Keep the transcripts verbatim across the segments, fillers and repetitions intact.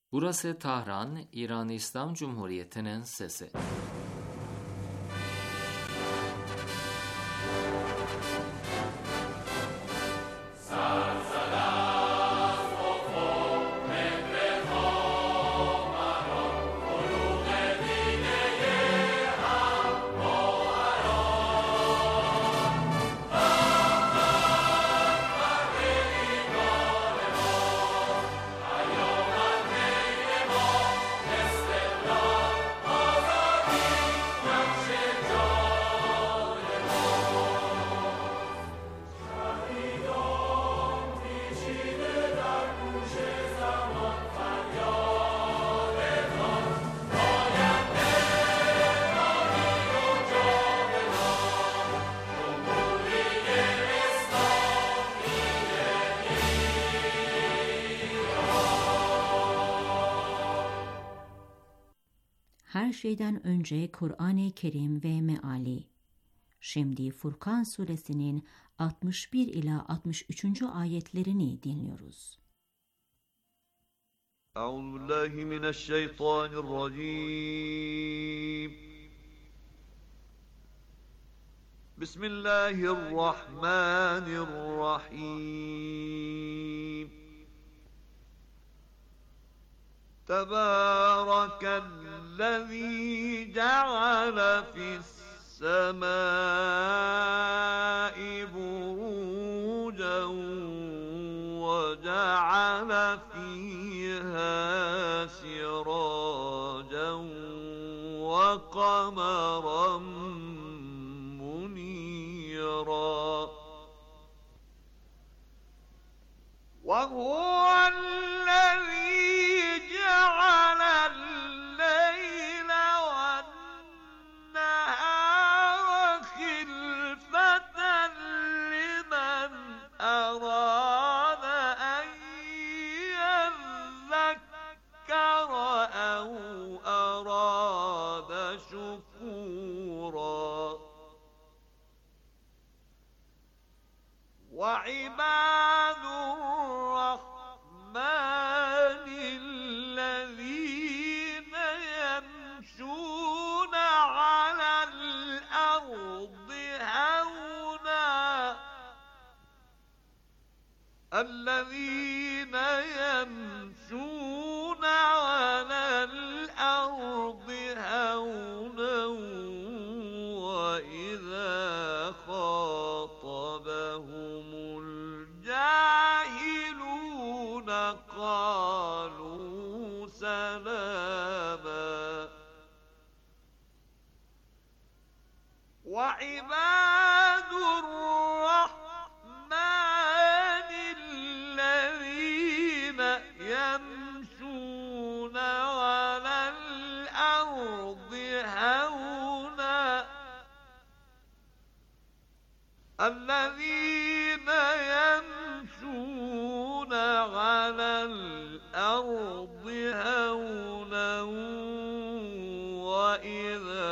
Burası Tahran, İran İslam Cumhuriyeti'nin sesi. Her şeyden önce Kur'an-ı Kerim ve meali. Şimdi Furkan suresinin altmış bir ila altmış üçüncü ayetlerini dinliyoruz. Euzubillahimineşşeytanirracim. Bismillahirrahmanirrahim. Tebârekellezî ceale fis-semâi burûcen ve ceale fîhâ sirâcen ve kameran munîrâ. Ve huvellezî جعل الليل والنهار خلفة لمن أراد أن يذكر أو أراد شكورا. وعباد الرحمن الذين يمشون على الأرض هونا الذين يمشون على الأرض هونا وإذا خاطبهم الجاهلون قالوا سلاما. وعباد الرحمن الذين يمشون على الأرض هونا الذين يمشون على الأرض هونا وإذا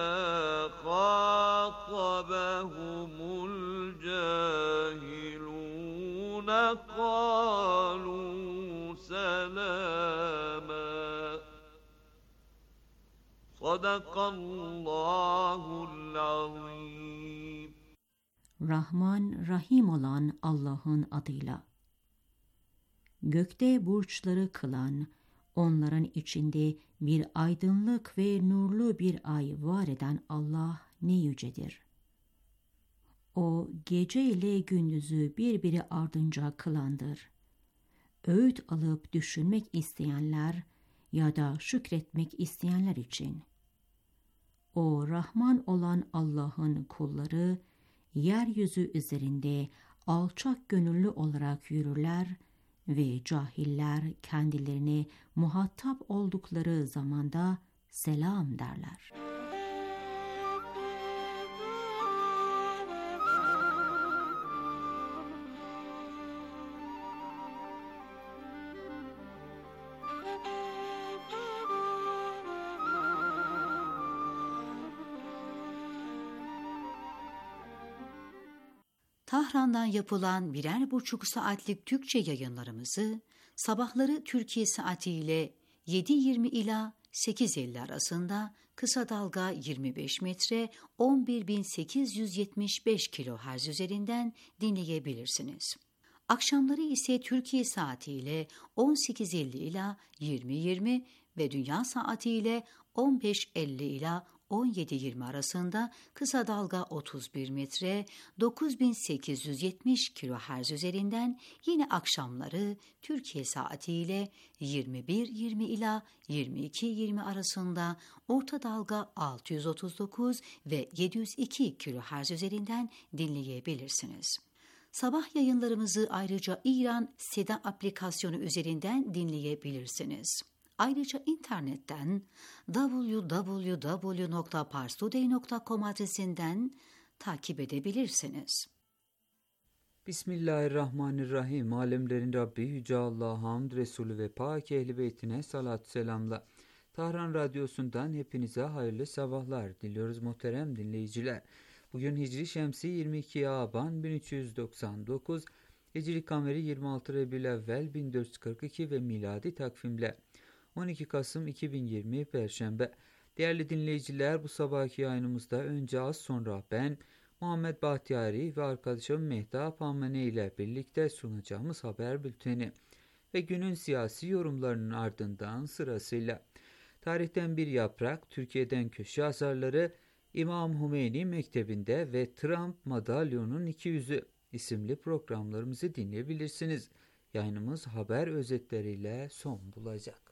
خاطبهم الجاهلون قالوا سلاما. صدق الله العظيم. Rahman, Rahim olan Allah'ın adıyla. Gökte burçları kılan, onların içinde bir aydınlık ve nurlu bir ay var eden Allah ne yücedir. O gece ile gündüzü birbiri ardınca kılandır. Öğüt alıp düşünmek isteyenler ya da şükretmek isteyenler için. O Rahman olan Allah'ın kulları, yeryüzü üzerinde alçak gönüllü olarak yürürler ve cahiller kendilerine muhatap oldukları zamanda selam derler. Tahran'dan yapılan birer buçuk saatlik Türkçe yayınlarımızı sabahları Türkiye saatiyle yedi yirmi ila sekiz elli arasında, kısa dalga yirmi beş metre on bir bin sekiz yüz yetmiş beş kilohertz üzerinden dinleyebilirsiniz. Akşamları ise Türkiye saatiyle on sekiz elli ila yirmi yirmi ve dünya saatiyle on beş elli ila on yedi yirmi arasında kısa dalga otuz bir metre dokuz bin sekiz yüz yetmiş kilohertz üzerinden, yine akşamları Türkiye saatiyle yirmi bir yirmi ila yirmi iki yirmi arasında orta dalga altı yüz otuz dokuz ve yedi yüz iki kilohertz üzerinden dinleyebilirsiniz. Sabah yayınlarımızı ayrıca İran Seda aplikasyonu üzerinden dinleyebilirsiniz. Ayrıca internetten double-u double-u double-u nokta parstoday nokta com adresinden takip edebilirsiniz. Bismillahirrahmanirrahim. Alemlerin Rabbi Yüce Allah'a hamd, Resulü ve Pak Ehl-i Beytine salat selamla. Tahran Radyosu'ndan hepinize hayırlı sabahlar diliyoruz muhterem dinleyiciler. Bugün Hicri Şemsi yirmi iki Aban bin üç yüz doksan dokuz, Hicri Kameri yirmi altı Rebülevvel bin dört yüz kırk iki ve miladi takvimle on iki Kasım iki bin yirmi Perşembe. Değerli dinleyiciler, bu sabahki yayınımızda önce az sonra ben Muhammed Bahtiyari ve arkadaşım Mehtap Amene ile birlikte sunacağımız haber bülteni ve günün siyasi yorumlarının ardından sırasıyla Tarihten Bir Yaprak, Türkiye'den Köşe Yazarları, İmam Hümeyni Mektebi'nde ve Trump Madalyonun iki Yüzü isimli programlarımızı dinleyebilirsiniz. Yayınımız haber özetleriyle son bulacak.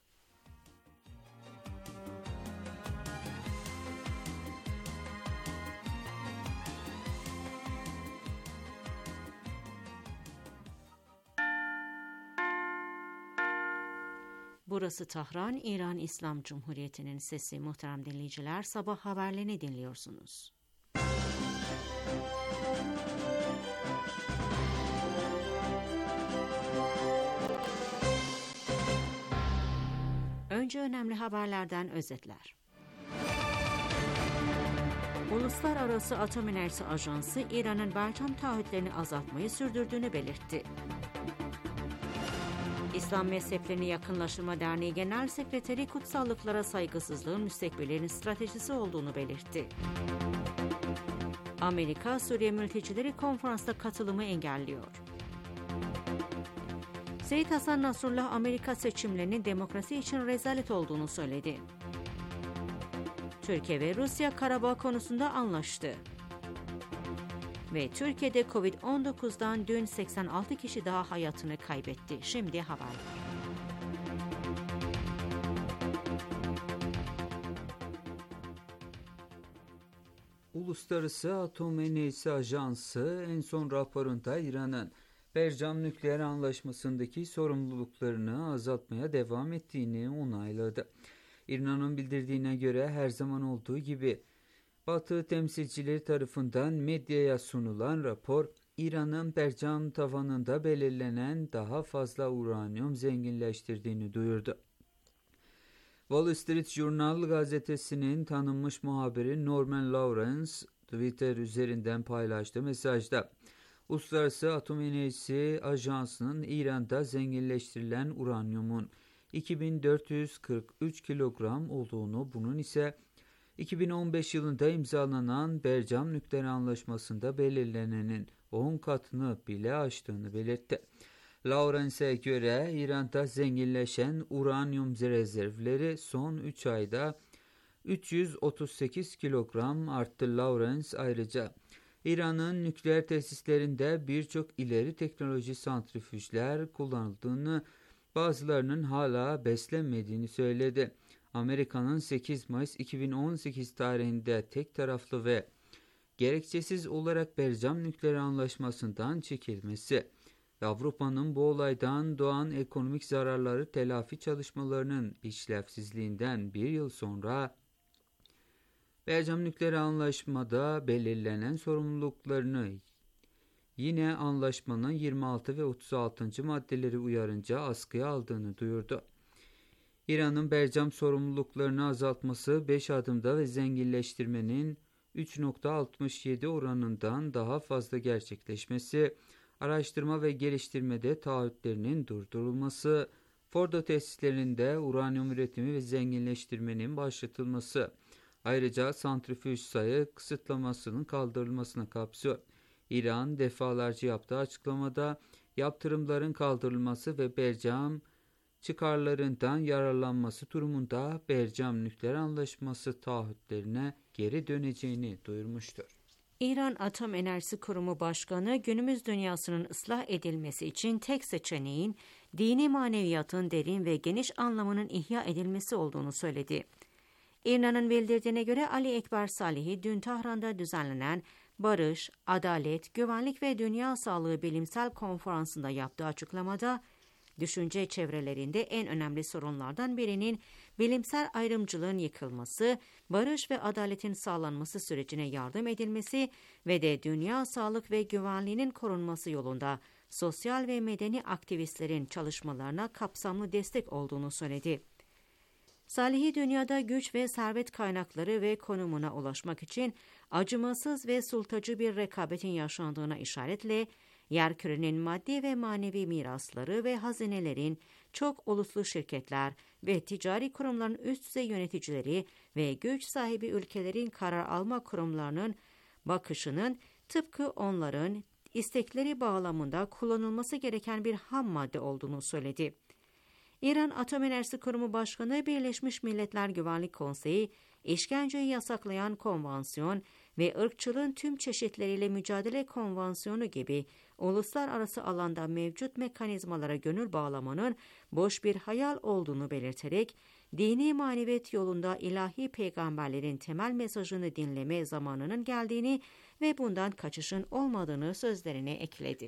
Burası Tahran, İran İslam Cumhuriyeti'nin sesi. Muhterem dinleyiciler, sabah haberlerini dinliyorsunuz. Önce önemli haberlerden özetler. Uluslararası Atom Enerjisi Ajansı, İran'ın Berçam taahhütlerini azaltmayı sürdürdüğünü belirtti. İslam Mezheplerini Yakınlaştırma Derneği Genel Sekreteri, kutsallıklara saygısızlığın müstekbirlerin stratejisi olduğunu belirtti. Amerika, Suriye mültecileri konferansta katılımı engelliyor. Seyyid Hasan Nasrullah, Amerika seçimlerinin demokrasi için rezalet olduğunu söyledi. Türkiye ve Rusya Karabağ konusunda anlaştı. Ve Türkiye'de kovid on dokuzdan dün seksen altı kişi daha hayatını kaybetti. Şimdi haberler. Uluslararası Atom Enerjisi Ajansı en son raporunda İran'ın Bercam Nükleer Anlaşması'ndaki sorumluluklarını azaltmaya devam ettiğini onayladı. İran'ın bildirdiğine göre her zaman olduğu gibi Batı temsilcileri tarafından medyaya sunulan rapor, İran'ın Bercam tavanında belirlenen daha fazla uranyum zenginleştirdiğini duyurdu. Wall Street Journal gazetesinin tanınmış muhabiri Norman Lawrence, Twitter üzerinden paylaştığı mesajda, Uluslararası Atom Enerjisi Ajansı'nın İran'da zenginleştirilen uranyumun iki bin dört yüz kırk üç kilogram olduğunu, bunun ise iki bin on beş yılında imzalanan Bercam Nükleer Anlaşması'nda belirlenenin on katını bile aştığını belirtti. Lawrence'e göre İran'da zenginleşen uranyum rezervleri son üç ayda üç yüz otuz sekiz kilogram arttı. Lawrence ayrıca İran'ın nükleer tesislerinde birçok ileri teknoloji santrifüjler kullanıldığını, bazılarının hala beslenmediğini söyledi. Amerika'nın sekiz Mayıs iki bin on sekiz tarihinde tek taraflı ve gerekçesiz olarak Bercam Nükleer Anlaşması'ndan çekilmesi ve Avrupa'nın bu olaydan doğan ekonomik zararları telafi çalışmalarının işlevsizliğinden bir yıl sonra Bercam Nükleer Anlaşma'da belirlenen sorumluluklarını yine anlaşmanın yirmi altı ve otuz altıncı maddeleri uyarınca askıya aldığını duyurdu. İran'ın Bercam sorumluluklarını azaltması beş adımda ve zenginleştirmenin üç virgül altmış yedi oranından daha fazla gerçekleşmesi, araştırma ve geliştirmede taahhütlerinin durdurulması, Fordo tesislerinde uranyum üretimi ve zenginleştirmenin başlatılması, ayrıca santrifüj sayı kısıtlamasının kaldırılmasını kapsıyor. İran defalarca yaptığı açıklamada yaptırımların kaldırılması ve Bercam çıkarlarından yararlanması durumunda Bercam nükleer anlaşması taahhütlerine geri döneceğini duyurmuştur. İran Atom Enerjisi Kurumu Başkanı, günümüz dünyasının ıslah edilmesi için tek seçeneğin dini maneviyatın derin ve geniş anlamının ihya edilmesi olduğunu söyledi. İran'ın bildirdiğine göre Ali Ekber Salihi dün Tahran'da düzenlenen Barış, Adalet, Güvenlik ve Dünya Sağlığı Bilimsel Konferansı'nda yaptığı açıklamada, düşünce çevrelerinde en önemli sorunlardan birinin bilimsel ayrımcılığın yıkılması, barış ve adaletin sağlanması sürecine yardım edilmesi ve de dünya sağlık ve güvenliğinin korunması yolunda sosyal ve medeni aktivistlerin çalışmalarına kapsamlı destek olduğunu söyledi. Salihi, dünyada güç ve servet kaynakları ve konumuna ulaşmak için acımasız ve sultacı bir rekabetin yaşandığına işaretle, yerkürenin maddi ve manevi mirasları ve hazinelerin çok uluslu şirketler ve ticari kurumların üst düzey yöneticileri ve güç sahibi ülkelerin karar alma kurumlarının bakışının tıpkı onların istekleri bağlamında kullanılması gereken bir ham madde olduğunu söyledi. İran Atom Enerjisi Kurumu Başkanı, Birleşmiş Milletler Güvenlik Konseyi, işkenceyi yasaklayan konvansiyon ve ırkçılığın tüm çeşitleriyle mücadele konvansiyonu gibi uluslararası alanda mevcut mekanizmalara gönül bağlamanın boş bir hayal olduğunu belirterek, dini maneviyat yolunda ilahi peygamberlerin temel mesajını dinleme zamanının geldiğini ve bundan kaçışın olmadığını sözlerine ekledi.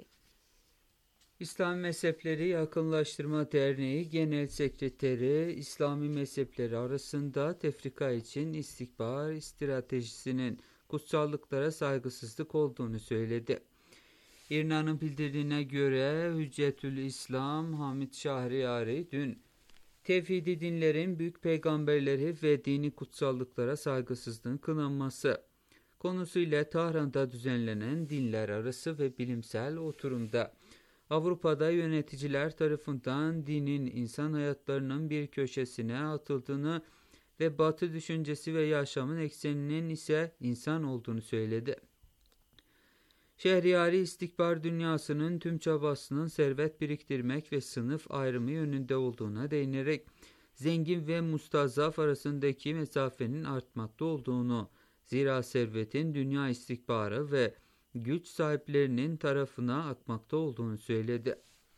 İslam Mezhepleri Yakınlaştırma Derneği Genel Sekreteri, İslami mezhepleri arasında tefrika için istikbar stratejisinin kutsallıklara saygısızlık olduğunu söyledi. İrna'nın bildirdiğine göre Hüccetül İslam Hamid Şahriyari dün tevhidi dinlerin büyük peygamberleri ve dini kutsallıklara saygısızlığın kınanması konusuyla Tahran'da düzenlenen dinler arası ve bilimsel oturumda Avrupa'da yöneticiler tarafından dinin insan hayatlarının bir köşesine atıldığını ve Batı düşüncesi ve yaşamın ekseninin ise insan olduğunu söyledi. Şehriyari, istikbar dünyasının tüm çabasının servet biriktirmek ve sınıf ayrımı yönünde olduğuna değinerek zengin ve mustazaf arasındaki mesafenin artmakta olduğunu, zira servetin dünya istikbarı ve güç sahiplerinin tarafına akmakta olduğunu söyledi.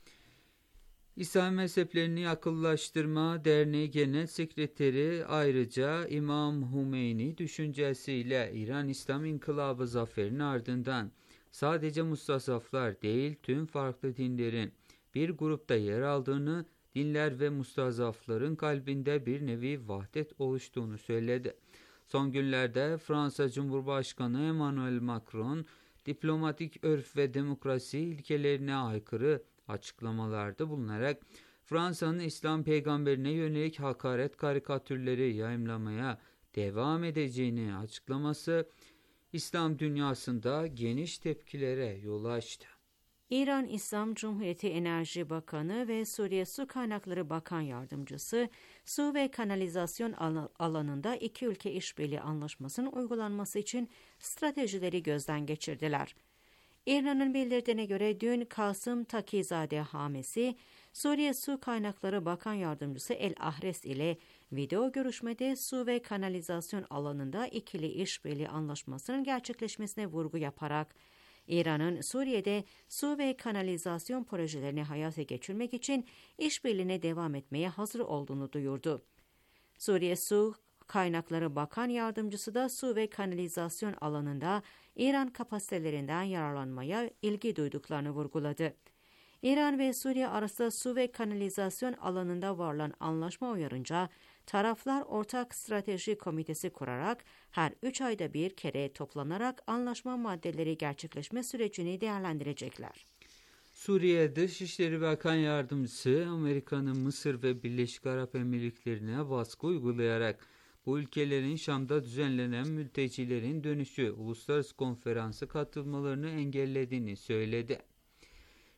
İslam Mezheplerini Akıllaştırma Derneği Genel Sekreteri ayrıca İmam Hümeyni düşüncesiyle İran İslam İnkılabı zaferinin ardından sadece mustazaflar değil tüm farklı dinlerin bir grupta yer aldığını, dinler ve mustazafların kalbinde bir nevi vahdet oluştuğunu söyledi. Son günlerde Fransa Cumhurbaşkanı Emmanuel Macron, diplomatik örf ve demokrasi ilkelerine aykırı açıklamalarda bulunarak Fransa'nın İslam peygamberine yönelik hakaret karikatürleri yayımlamaya devam edeceğini açıklaması İslam dünyasında geniş tepkilere yol açtı. İran İslam Cumhuriyeti Enerji Bakanı ve Suriye Su Kaynakları Bakan Yardımcısı, su ve kanalizasyon alanında iki ülke işbirliği anlaşmasının uygulanması için stratejileri gözden geçirdiler. İran'ın bildirdiğine göre dün Kasım Takizade Hamesi, Suriye Su Kaynakları Bakan Yardımcısı El Ahres ile video görüşmede su ve kanalizasyon alanında ikili işbirliği anlaşmasının gerçekleşmesine vurgu yaparak, İran'ın Suriye'de su ve kanalizasyon projelerini hayata geçirmek için işbirliğine devam etmeye hazır olduğunu duyurdu. Suriye Su Kaynakları Bakan Yardımcısı da su ve kanalizasyon alanında İran kapasitelerinden yararlanmaya ilgi duyduklarını vurguladı. İran ve Suriye arasında su ve kanalizasyon alanında varılan anlaşma uyarınca taraflar ortak strateji komitesi kurarak her üç ayda bir kere toplanarak anlaşma maddeleri gerçekleşme sürecini değerlendirecekler. Suriye Dışişleri Bakan Yardımcısı Amerika'nın Mısır ve Birleşik Arap Emirlikleri'ne baskı uygulayarak bu ülkelerin Şam'da düzenlenen mültecilerin dönüşü uluslararası konferansa katılmalarını engellediğini söyledi.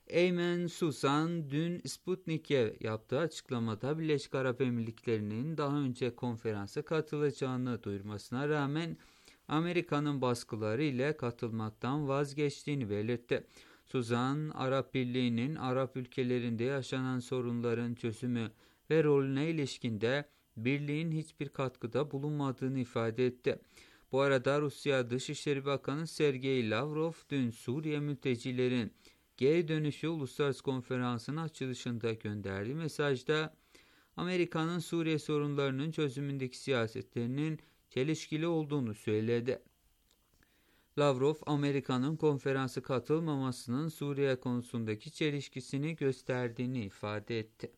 Eymen Susan dün Sputnik'e yaptığı açıklamada Birleşik Arap Emirlikleri'nin daha önce konferansa katılacağını duyurmasına rağmen Amerika'nın baskıları ile katılmaktan vazgeçtiğini belirtti. Susan, Arap Birliği'nin Arap ülkelerinde yaşanan sorunların çözümü ve rolüne ilişkinde Birliğin hiçbir katkıda bulunmadığını ifade etti. Bu arada Rusya Dışişleri Bakanı Sergey Lavrov dün Suriye mültecilerin geri dönüşü uluslararası konferansının açılışında gönderdiği mesajda Amerika'nın Suriye sorunlarının çözümündeki siyasetlerinin çelişkili olduğunu söyledi. Lavrov, Amerika'nın konferansa katılmamasının Suriye konusundaki çelişkisini gösterdiğini ifade etti.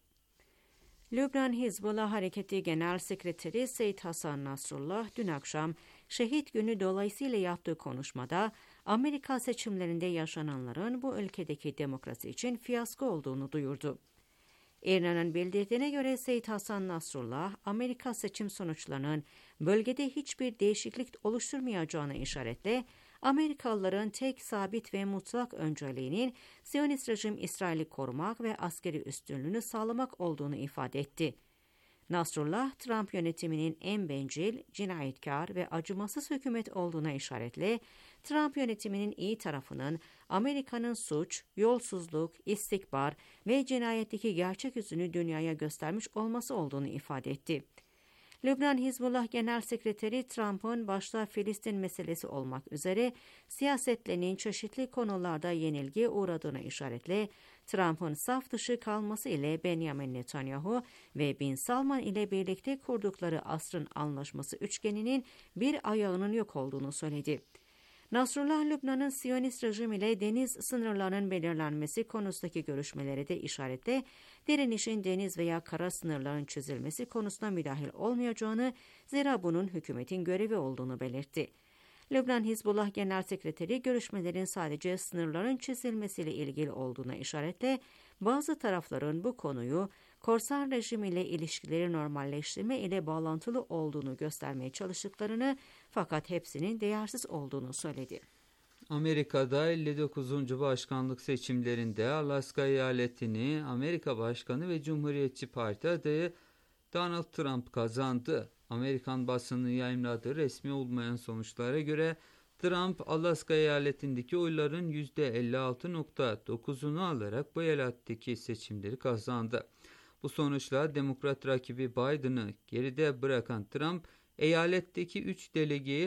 Lübnan Hizbullah Hareketi Genel Sekreteri Seyyid Hasan Nasrullah dün akşam Şehit Günü dolayısıyla yaptığı konuşmada Amerika seçimlerinde yaşananların bu ülkedeki demokrasi için fiyasko olduğunu duyurdu. İRNA'nın bildirdiğine göre Seyyid Hasan Nasrullah, Amerika seçim sonuçlarının bölgede hiçbir değişiklik oluşturmayacağını işaretle, Amerikalıların tek sabit ve mutlak önceliğinin Siyonist rejim İsrail'i korumak ve askeri üstünlüğünü sağlamak olduğunu ifade etti. Nasrullah, Trump yönetiminin en bencil, cinayetkar ve acımasız hükümet olduğuna işaretle, Trump yönetiminin iyi tarafının Amerika'nın suç, yolsuzluk, istikbar ve cinayetteki gerçek yüzünü dünyaya göstermiş olması olduğunu ifade etti. Lübnan Hizbullah Genel Sekreteri Trump'ın başta Filistin meselesi olmak üzere siyasetlerinin çeşitli konularda yenilgiye uğradığına işaretle, Trump'ın saf dışı kalması ile Benjamin Netanyahu ve Bin Salman ile birlikte kurdukları asrın anlaşması üçgeninin bir ayağının yok olduğunu söyledi. Nasrullah, Lübnan'ın Siyonist rejim ile deniz sınırlarının belirlenmesi konusundaki görüşmeleri de işaretle, direnişin deniz veya kara sınırların çizilmesi konusuna müdahil olmayacağını, zira bunun hükümetin görevi olduğunu belirtti. Lübnan Hizbullah Genel Sekreteri görüşmelerin sadece sınırların çizilmesiyle ilgili olduğuna işaretle, bazı tarafların bu konuyu korsan rejim ile ilişkileri normalleştirme ile bağlantılı olduğunu göstermeye çalıştıklarını, fakat hepsinin değersiz olduğunu söyledi. Amerika'da elli dokuzuncu başkanlık seçimlerinde Alaska eyaletini Amerika Başkanı ve Cumhuriyetçi Parti adayı Donald Trump kazandı. Amerikan basını yayımladığı resmi olmayan sonuçlara göre Trump, Alaska eyaletindeki oyların yüzde elli altı virgül dokuzunu alarak bu eyaletteki seçimleri kazandı. Bu sonuçla Demokrat rakibi Biden'ı geride bırakan Trump, eyaletteki üç delegeyi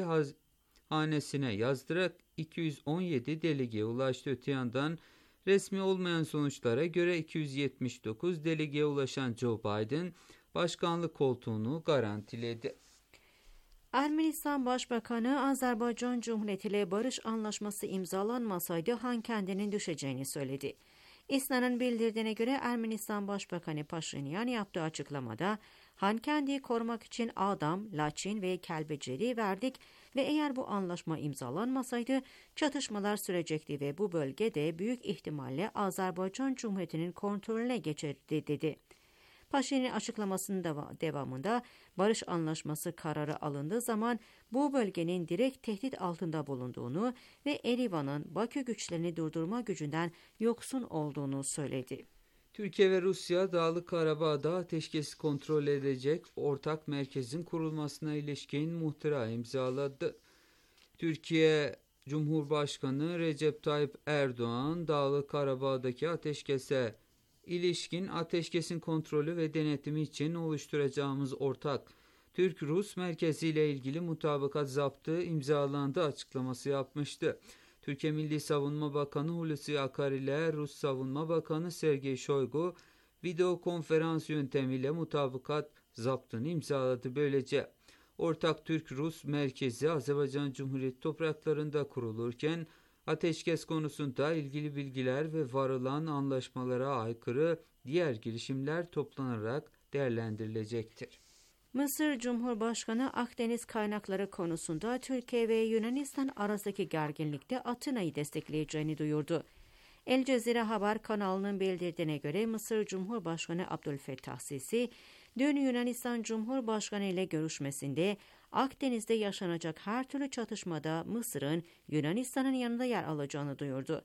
hanesine yazdırarak iki yüz on yedi delegeye ulaştı. Öte yandan resmi olmayan sonuçlara göre iki yüz yetmiş dokuz delegeye ulaşan Joe Biden, başkanlık koltuğunu garantiledi. Ermenistan Başbakanı, Azerbaycan Cumhuriyeti ile barış anlaşması imzalanmasaydı Han kendinin düşeceğini söyledi. İSNA'nın bildirdiğine göre Ermenistan Başbakanı Paşinyan yaptığı açıklamada, Hankendi'yi korumak için Adam, Laçin ve Kelbeceri verdik ve eğer bu anlaşma imzalanmasaydı çatışmalar sürecekti ve bu bölgede büyük ihtimalle Azerbaycan Cumhuriyeti'nin kontrolüne geçerdi dedi. Paşinyan açıklamasının devamında barış anlaşması kararı alındığı zaman bu bölgenin direkt tehdit altında bulunduğunu ve Erivan'ın Bakü güçlerini durdurma gücünden yoksun olduğunu söyledi. Türkiye ve Rusya Dağlık Karabağ'da ateşkesi kontrol edecek ortak merkezin kurulmasına ilişkin muhtıra imzaladı. Türkiye Cumhurbaşkanı Recep Tayyip Erdoğan, Dağlık Karabağ'daki ateşkese ilişkin ateşkesin kontrolü ve denetimi için oluşturacağımız ortak Türk-Rus merkezi ile ilgili mutabakat zaptı imzalandı açıklaması yapmıştı. Türkiye Milli Savunma Bakanı Hulusi Akar ile Rus Savunma Bakanı Sergey Shoigu video konferans yöntemiyle mutabakat zaptını imzaladı. Böylece ortak Türk-Rus merkezi Azerbaycan Cumhuriyeti topraklarında kurulurken ateşkes konusunda ilgili bilgiler ve varılan anlaşmalara aykırı diğer girişimler toplanarak değerlendirilecektir. Mısır Cumhurbaşkanı Akdeniz kaynakları konusunda Türkiye ve Yunanistan arasındaki gerginlikte Atina'yı destekleyeceğini duyurdu. El Cezire Haber kanalının bildirdiğine göre Mısır Cumhurbaşkanı Abdülfettah Sisi, dün Yunanistan Cumhurbaşkanı ile görüşmesinde Akdeniz'de yaşanacak her türlü çatışmada Mısır'ın Yunanistan'ın yanında yer alacağını duyurdu.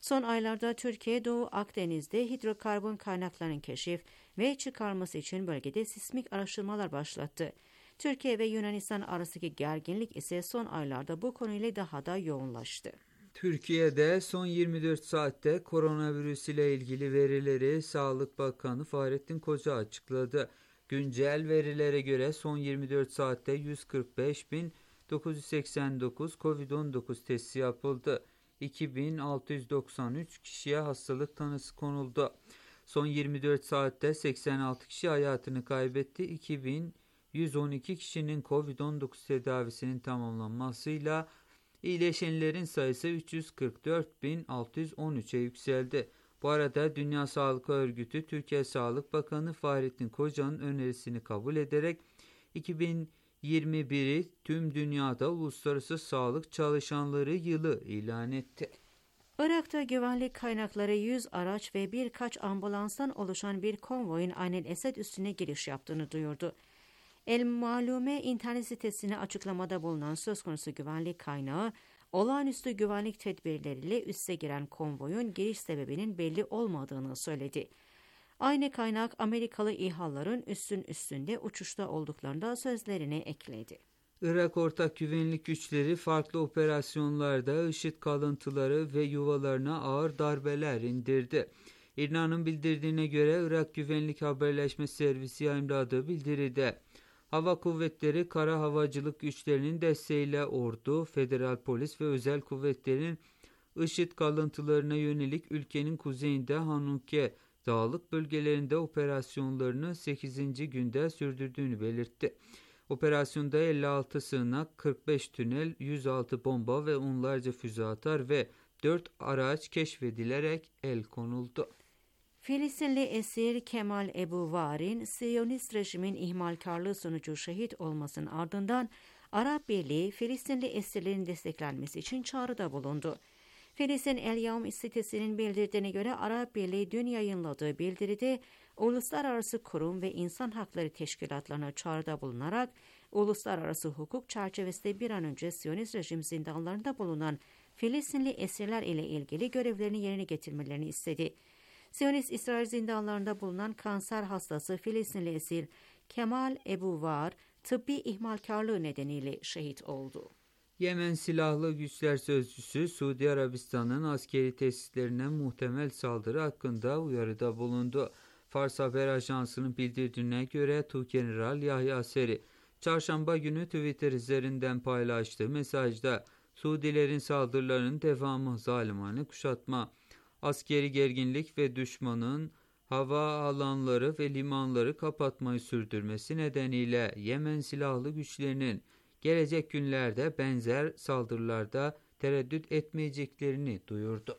Son aylarda Türkiye, Doğu Akdeniz'de hidrokarbon kaynaklarının keşif ve çıkarması için bölgede sismik araştırmalar başlattı. Türkiye ve Yunanistan arasındaki gerginlik ise son aylarda bu konuyla daha da yoğunlaştı. Türkiye'de son yirmi dört saatte koronavirüs ile ilgili verileri Sağlık Bakanı Fahrettin Koca açıkladı. Güncel verilere göre son yirmi dört saatte yüz kırk beş bin dokuz yüz seksen dokuz kovid on dokuz testi yapıldı. iki bin altı yüz doksan üç kişiye hastalık tanısı konuldu. Son yirmi dört saatte seksen altı kişi hayatını kaybetti. iki bin yüz on iki kişinin kovid on dokuz tedavisinin tamamlanmasıyla iyileşenlerin sayısı üç yüz kırk dört bin altı yüz on üçe yükseldi. Bu arada Dünya Sağlık Örgütü, Türkiye Sağlık Bakanı Fahrettin Koca'nın önerisini kabul ederek iki bin yirmi biri tüm dünyada Uluslararası Sağlık Çalışanları Yılı ilan etti. Irak'ta güvenlik kaynakları yüz araç ve birkaç ambulanstan oluşan bir konvoyun Ayn el-Esed üssüne giriş yaptığını duyurdu. El Malume internet sitesine açıklamada bulunan söz konusu güvenlik kaynağı, olağanüstü güvenlik tedbirleriyle üsse giren konvoyun giriş sebebinin belli olmadığını söyledi. Aynı kaynak Amerikalı İHA'ların üssün üstünde uçuşta olduklarında sözlerine ekledi. Irak Ortak Güvenlik Güçleri farklı operasyonlarda IŞİD kalıntıları ve yuvalarına ağır darbeler indirdi. İRNA'nın bildirdiğine göre Irak Güvenlik Haberleşme Servisi yayımladığı bildiride, Hava Kuvvetleri, Kara Havacılık Güçlerinin desteğiyle ordu, federal polis ve özel kuvvetlerin IŞİD kalıntılarına yönelik ülkenin kuzeyinde Hanuke dağlık bölgelerinde operasyonlarını sekizinci günde sürdürdüğünü belirtti. Operasyonda elli altı sığınak, kırk beş tünel, yüz altı bomba ve onlarca füze atar ve dört araç keşfedilerek el konuldu. Filistinli esir Kemal Ebu Var'in Siyonist rejimin ihmalkarlığı sonucu şehit olmasının ardından Arap Birliği Filistinli esirlerin desteklenmesi için çağrıda bulundu. Filistin El Yavm sitesinin bildirdiğine göre Arap Birliği dün yayınladığı bildiride uluslararası kurum ve insan hakları teşkilatlarına çağrıda bulunarak uluslararası hukuk çerçevesinde bir an önce Siyonist rejim zindanlarında bulunan Filistinli esirler ile ilgili görevlerini yerine getirmelerini istedi. Siyonist İsrail zindanlarında bulunan kanser hastası Filistinli esir Kemal Ebu Var, tıbbi ihmalkarlığı nedeniyle şehit oldu. Yemen Silahlı Güçler Sözcüsü, Suudi Arabistan'ın askeri tesislerine muhtemel saldırı hakkında uyarıda bulundu. Fars Haber Ajansı'nın bildirdiğine göre Tuğgeneral Yahya Seri, çarşamba günü Twitter üzerinden paylaştığı mesajda Suudilerin saldırılarının devamı zalimane kuşatma, askeri gerginlik ve düşmanın hava alanları ve limanları kapatmayı sürdürmesi nedeniyle Yemen Silahlı Güçlerinin gelecek günlerde benzer saldırılarda tereddüt etmeyeceklerini duyurdu.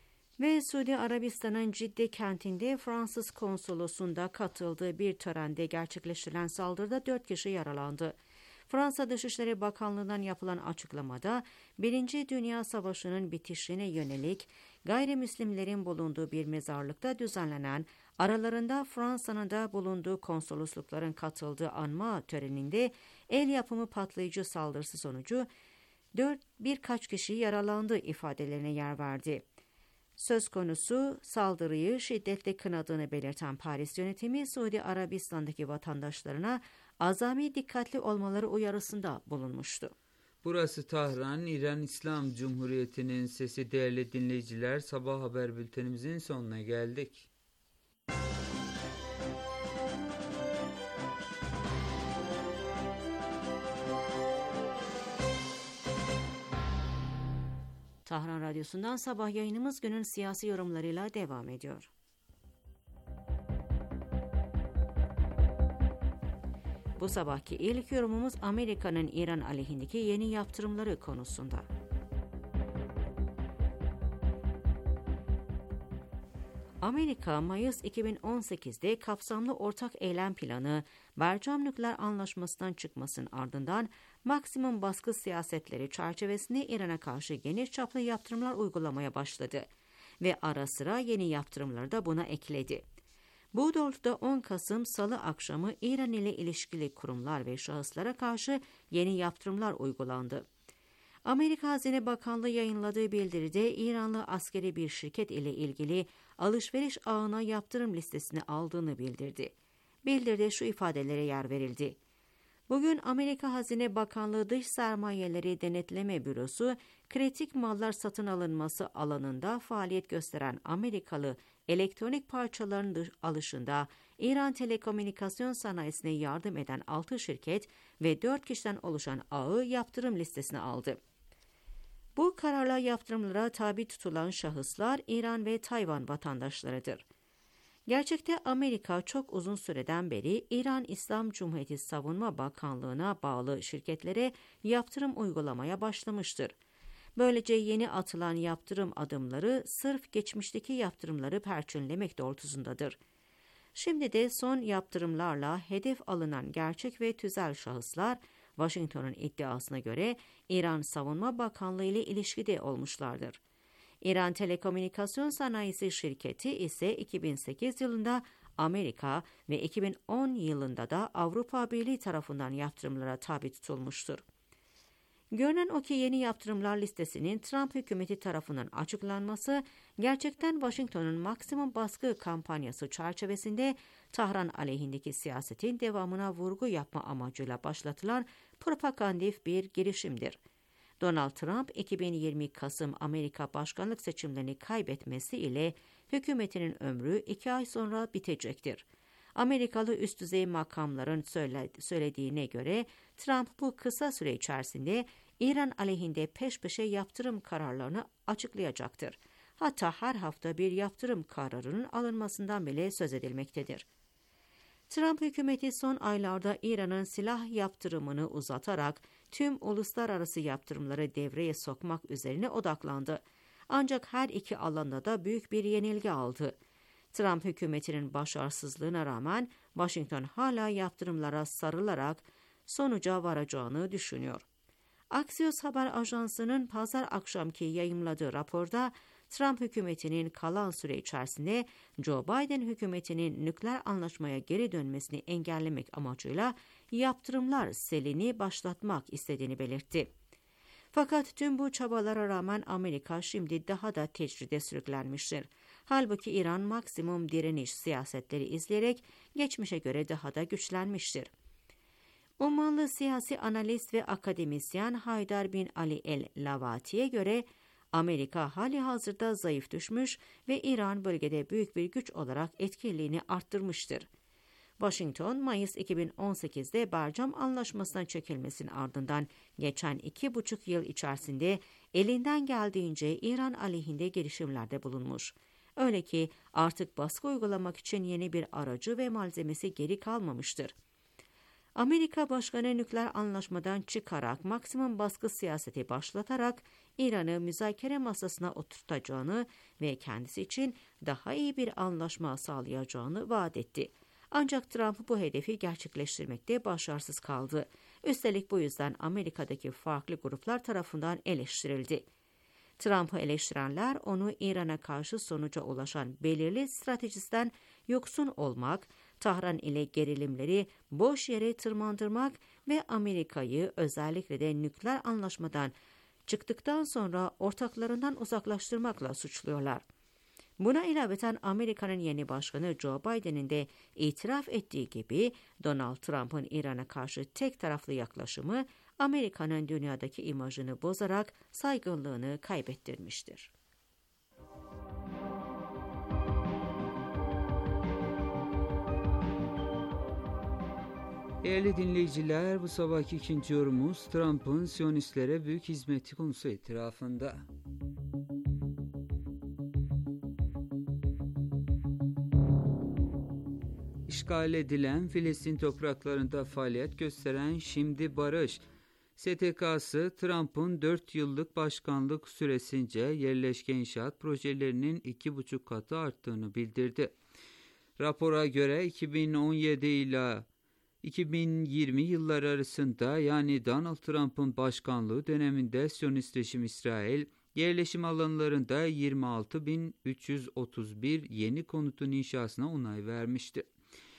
Ve Suudi Arabistan'ın Cidde kentinde Fransız konsolosluğunda katıldığı bir törende gerçekleştirilen saldırıda dört kişi yaralandı. Fransa Dışişleri Bakanlığı'ndan yapılan açıklamada, Birinci Dünya Savaşı'nın bitişine yönelik gayrimüslimlerin bulunduğu bir mezarlıkta düzenlenen, aralarında Fransa'nın da bulunduğu konsoloslukların katıldığı anma töreninde el yapımı patlayıcı saldırısı sonucu dört birkaç kişi yaralandı ifadelerine yer verdi. Söz konusu saldırıyı şiddetle kınadığını belirten Paris yönetimi, Suudi Arabistan'daki vatandaşlarına azami dikkatli olmaları uyarısında bulunmuştu. Burası Tahran, İran İslam Cumhuriyeti'nin sesi. Değerli dinleyiciler, sabah haber bültenimizin sonuna geldik. Tahran Radyosu'ndan sabah yayınımız günün siyasi yorumlarıyla devam ediyor. Bu sabahki ilk yorumumuz Amerika'nın İran aleyhindeki yeni yaptırımları konusunda. Amerika, Mayıs iki bin on sekizde kapsamlı ortak eylem planı, Bercam Nükleer Anlaşması'ndan çıkmasının ardından maksimum baskı siyasetleri çerçevesinde İran'a karşı geniş çaplı yaptırımlar uygulamaya başladı ve ara sıra yeni yaptırımları da buna ekledi. Bu doğrultuda on Kasım Salı akşamı İran ile ilişkili kurumlar ve şahıslara karşı yeni yaptırımlar uygulandı. Amerika Hazine Bakanlığı yayınladığı bildiride İranlı askeri bir şirket ile ilgili alışveriş ağına yaptırım listesini aldığını bildirdi. Bildiride şu ifadelere yer verildi. Bugün Amerika Hazine Bakanlığı Dış Sermayeleri Denetleme Bürosu, kritik mallar satın alınması alanında faaliyet gösteren Amerikalı elektronik parçaların alışında İran telekomünikasyon sanayisine yardım eden altı şirket ve dört kişiden oluşan ağı yaptırım listesine aldı. Bu kararla yaptırımlara tabi tutulan şahıslar İran ve Tayvan vatandaşlarıdır. Gerçekte Amerika çok uzun süreden beri İran İslam Cumhuriyeti Savunma Bakanlığı'na bağlı şirketlere yaptırım uygulamaya başlamıştır. Böylece yeni atılan yaptırım adımları sırf geçmişteki yaptırımları perçinlemek doğrultusundadır. Şimdi de son yaptırımlarla hedef alınan gerçek ve tüzel şahıslar, Washington'un iddiasına göre İran Savunma Bakanlığı ile ilişkide olmuşlardır. İran Telekomünikasyon Sanayisi Şirketi ise iki bin sekiz yılında Amerika ve iki bin on yılında da Avrupa Birliği tarafından yaptırımlara tabi tutulmuştur. Görünen o ki yeni yaptırımlar listesinin Trump hükümeti tarafından açıklanması, gerçekten Washington'un maksimum baskı kampanyası çerçevesinde Tahran aleyhindeki siyasetin devamına vurgu yapma amacıyla başlatılan propagandif bir girişimdir. Donald Trump, iki bin yirmi Kasım Amerika başkanlık seçimlerini kaybetmesi ile hükümetinin ömrü iki ay sonra bitecektir. Amerikalı üst düzey makamların söylediğine göre Trump bu kısa süre içerisinde İran aleyhinde peş peşe yaptırım kararlarını açıklayacaktır. Hatta her hafta bir yaptırım kararının alınmasından bile söz edilmektedir. Trump hükümeti son aylarda İran'ın silah yaptırımını uzatarak tüm uluslararası yaptırımları devreye sokmak üzerine odaklandı. Ancak her iki alanda da büyük bir yenilgi aldı. Trump hükümetinin başarısızlığına rağmen Washington hala yaptırımlara sarılarak sonuca varacağını düşünüyor. Axios Haber Ajansı'nın pazar akşamki yayımladığı raporda Trump hükümetinin kalan süre içerisinde Joe Biden hükümetinin nükleer anlaşmaya geri dönmesini engellemek amacıyla yaptırımlar selini başlatmak istediğini belirtti. Fakat tüm bu çabalara rağmen Amerika şimdi daha da tecride sürüklenmiştir. Halbuki İran maksimum direniş siyasetleri izleyerek geçmişe göre daha da güçlenmiştir. Ummanlı siyasi analist ve akademisyen Haydar bin Ali el-Lavati'ye göre Amerika hali hazırda zayıf düşmüş ve İran bölgede büyük bir güç olarak etkililiğini arttırmıştır. Washington, Mayıs iki bin on sekizde Barcam Anlaşması'ndan çekilmesinin ardından geçen iki buçuk yıl içerisinde elinden geldiğince İran aleyhinde girişimlerde bulunmuş. Öyle ki artık baskı uygulamak için yeni bir aracı ve malzemesi geri kalmamıştır. Amerika Başkanı nükleer anlaşmadan çıkarak maksimum baskı siyaseti başlatarak İran'ı müzakere masasına oturtacağını ve kendisi için daha iyi bir anlaşma sağlayacağını vaat etti. Ancak Trump bu hedefi gerçekleştirmekte başarısız kaldı. Üstelik bu yüzden Amerika'daki farklı gruplar tarafından eleştirildi. Trump'ı eleştirenler onu İran'a karşı sonuca ulaşan belirli stratejisten yoksun olmak, Tahran ile gerilimleri boş yere tırmandırmak ve Amerika'yı özellikle de nükleer anlaşmadan çıktıktan sonra ortaklarından uzaklaştırmakla suçluyorlar. Buna ilaveten Amerika'nın yeni başkanı Joe Biden'in de itiraf ettiği gibi Donald Trump'ın İran'a karşı tek taraflı yaklaşımı Amerika'nın dünyadaki imajını bozarak saygınlığını kaybettirmiştir. Değerli dinleyiciler, bu sabahki ikinci yorumumuz Trump'ın Siyonistlere büyük hizmeti konusu etrafında. İşgal edilen Filistin topraklarında faaliyet gösteren Şimdi Barış S T K'sı Trump'ın dört yıllık başkanlık süresince yerleşke inşaat projelerinin iki buçuk katı arttığını bildirdi. Rapora göre iki bin on yedi ile iki bin yirmi yılları arasında, yani Donald Trump'ın başkanlığı döneminde Siyonist rejim İsrail, yerleşim alanlarında yirmi altı bin üç yüz otuz bir yeni konutun inşasına onay vermişti.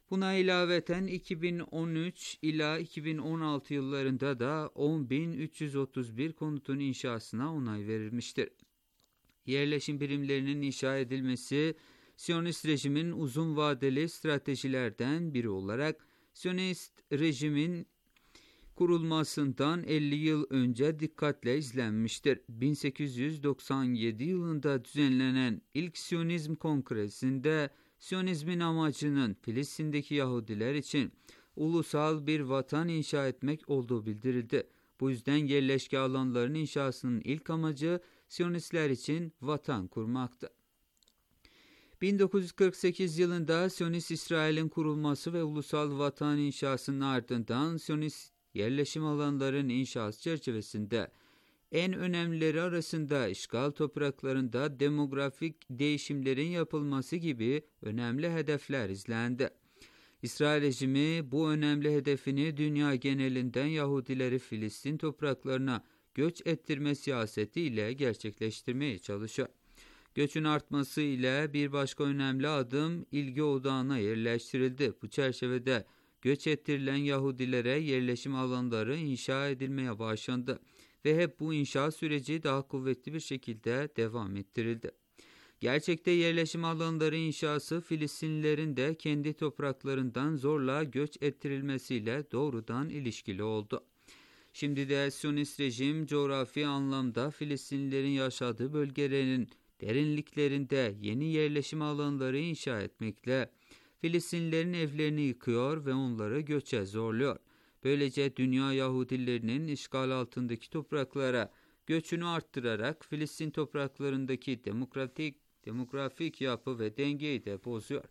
Buna ilaveten iki bin on üç ila iki bin on altı yıllarında da on bin üç yüz otuz bir konutun inşasına onay verilmiştir. Yerleşim birimlerinin inşa edilmesi, Siyonist rejimin uzun vadeli stratejilerden biri olarak Siyonist rejimin kurulmasından elli yıl önce dikkatle izlenmiştir. bin sekiz yüz doksan yedi yılında düzenlenen ilk Siyonizm Kongresi'nde Siyonizmin amacının Filistin'deki Yahudiler için ulusal bir vatan inşa etmek olduğu bildirildi. Bu yüzden yerleşke alanlarının inşasının ilk amacı Siyonistler için vatan kurmaktı. bin dokuz yüz kırk sekiz yılında Siyonist İsrail'in kurulması ve ulusal vatan inşasının ardından Siyonist yerleşim alanlarının inşası çerçevesinde en önemlileri arasında işgal topraklarında demografik değişimlerin yapılması gibi önemli hedefler izlendi. İsrail rejimi bu önemli hedefini dünya genelinden Yahudileri Filistin topraklarına göç ettirme siyasetiyle gerçekleştirmeye çalışıyor. Göçün artması ile bir başka önemli adım ilgi odağına yerleştirildi. Bu çerçevede göç ettirilen Yahudilere yerleşim alanları inşa edilmeye başlandı ve hep bu inşa süreci daha kuvvetli bir şekilde devam ettirildi. Gerçekte yerleşim alanları inşası Filistinlilerin de kendi topraklarından zorla göç ettirilmesiyle doğrudan ilişkili oldu. Şimdi de Siyonist rejim coğrafi anlamda Filistinlilerin yaşadığı bölgelerin derinliklerinde yeni yerleşim alanları inşa etmekle Filistinlilerin evlerini yıkıyor ve onları göçe zorluyor. Böylece dünya Yahudilerinin işgal altındaki topraklara göçünü arttırarak Filistin topraklarındaki demokratik, demografik yapı ve dengeyi de bozuyor.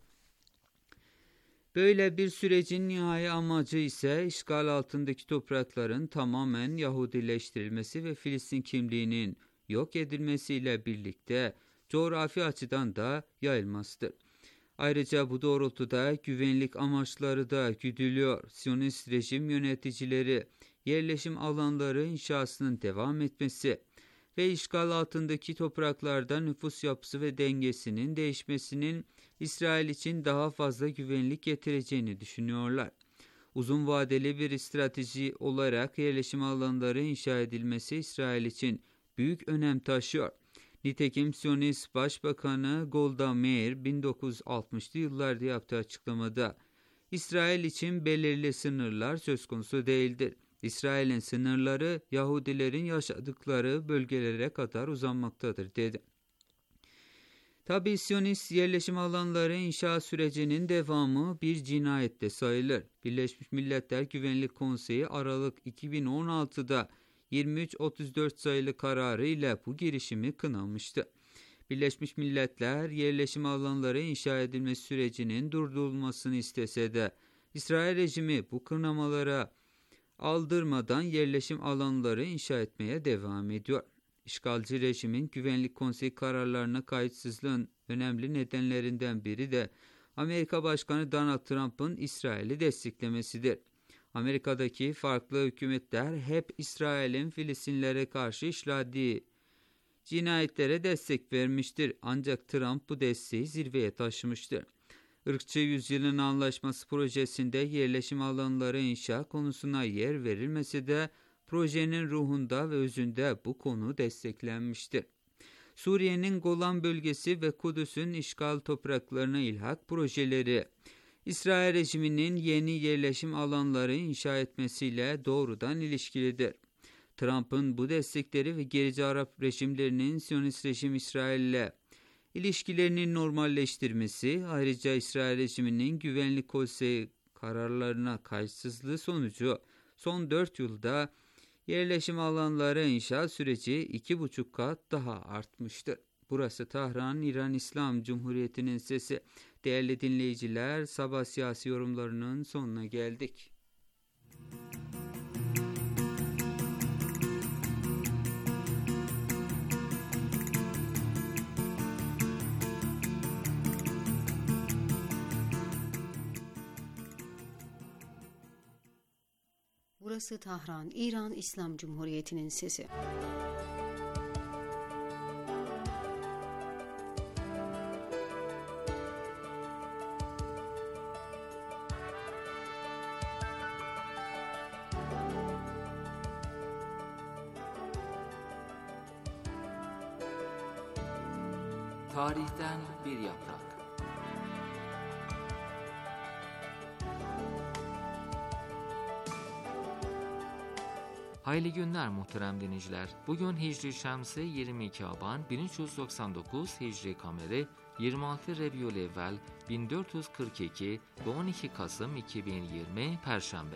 Böyle bir sürecin nihai amacı ise işgal altındaki toprakların tamamen Yahudileştirilmesi ve Filistin kimliğinin yok edilmesiyle birlikte coğrafi açıdan da yayılmasıdır. Ayrıca bu doğrultuda güvenlik amaçları da güdülüyor. Siyonist rejim yöneticileri yerleşim alanları inşasının devam etmesi ve işgal altındaki topraklarda nüfus yapısı ve dengesinin değişmesinin İsrail için daha fazla güvenlik getireceğini düşünüyorlar. Uzun vadeli bir strateji olarak yerleşim alanları inşa edilmesi İsrail için büyük önem taşıyor. Nitekim Siyonist Başbakanı Golda Meir bin dokuz yüz altmışlı yıllarda yaptığı açıklamada İsrail için belirli sınırlar söz konusu değildir. İsrail'in sınırları Yahudilerin yaşadıkları bölgelere kadar uzanmaktadır dedi. Tabi Siyonist yerleşim alanları inşa sürecinin devamı bir cinayette sayılır. Birleşmiş Milletler Güvenlik Konseyi Aralık iki bin on altıda yirmi üç otuz dört sayılı kararı ile bu girişimi kınamıştı. Birleşmiş Milletler yerleşim alanları inşa edilmesi sürecinin durdurulmasını istese de İsrail rejimi bu kınamalara aldırmadan yerleşim alanları inşa etmeye devam ediyor. İşgalci rejimin Güvenlik Konseyi kararlarına kayıtsızlığın önemli nedenlerinden biri de Amerika Başkanı Donald Trump'ın İsrail'i desteklemesidir. Amerika'daki farklı hükümetler hep İsrail'in Filistinlere karşı işlediği cinayetlere destek vermiştir. Ancak Trump bu desteği zirveye taşımıştır. Irkçı Yüzyılın Anlaşması projesinde yerleşim alanları inşa konusuna yer verilmesi de projenin ruhunda ve özünde bu konu desteklenmiştir. Suriye'nin Golan bölgesi ve Kudüs'ün işgal topraklarına ilhak projeleri, İsrail rejiminin yeni yerleşim alanları inşa etmesiyle doğrudan ilişkilidir. Trump'ın bu destekleri ve gerici Arap rejimlerinin Siyonist rejim İsrail'le ilişkilerini normalleştirmesi, ayrıca İsrail rejiminin Güvenlik Konseyi kararlarına kayıtsızlığı sonucu son dört yılda yerleşim alanları inşa süreci iki buçuk kat daha artmıştır. Burası Tahran, İran İslam Cumhuriyeti'nin sesi. Değerli dinleyiciler, sabah siyasi yorumlarının sonuna geldik. Burası Tahran, İran İslam Cumhuriyeti'nin sesi. Tarihten bir yaprak. Hayırlı günler muhterem dinleyiciler. Bugün Hicri Şemsi yirmi iki Aban bin üç yüz doksan dokuz, Hicri Kameri yirmi altı Rebiülevvel bin dört yüz kırk iki ve on iki Kasım iki bin yirmi Perşembe.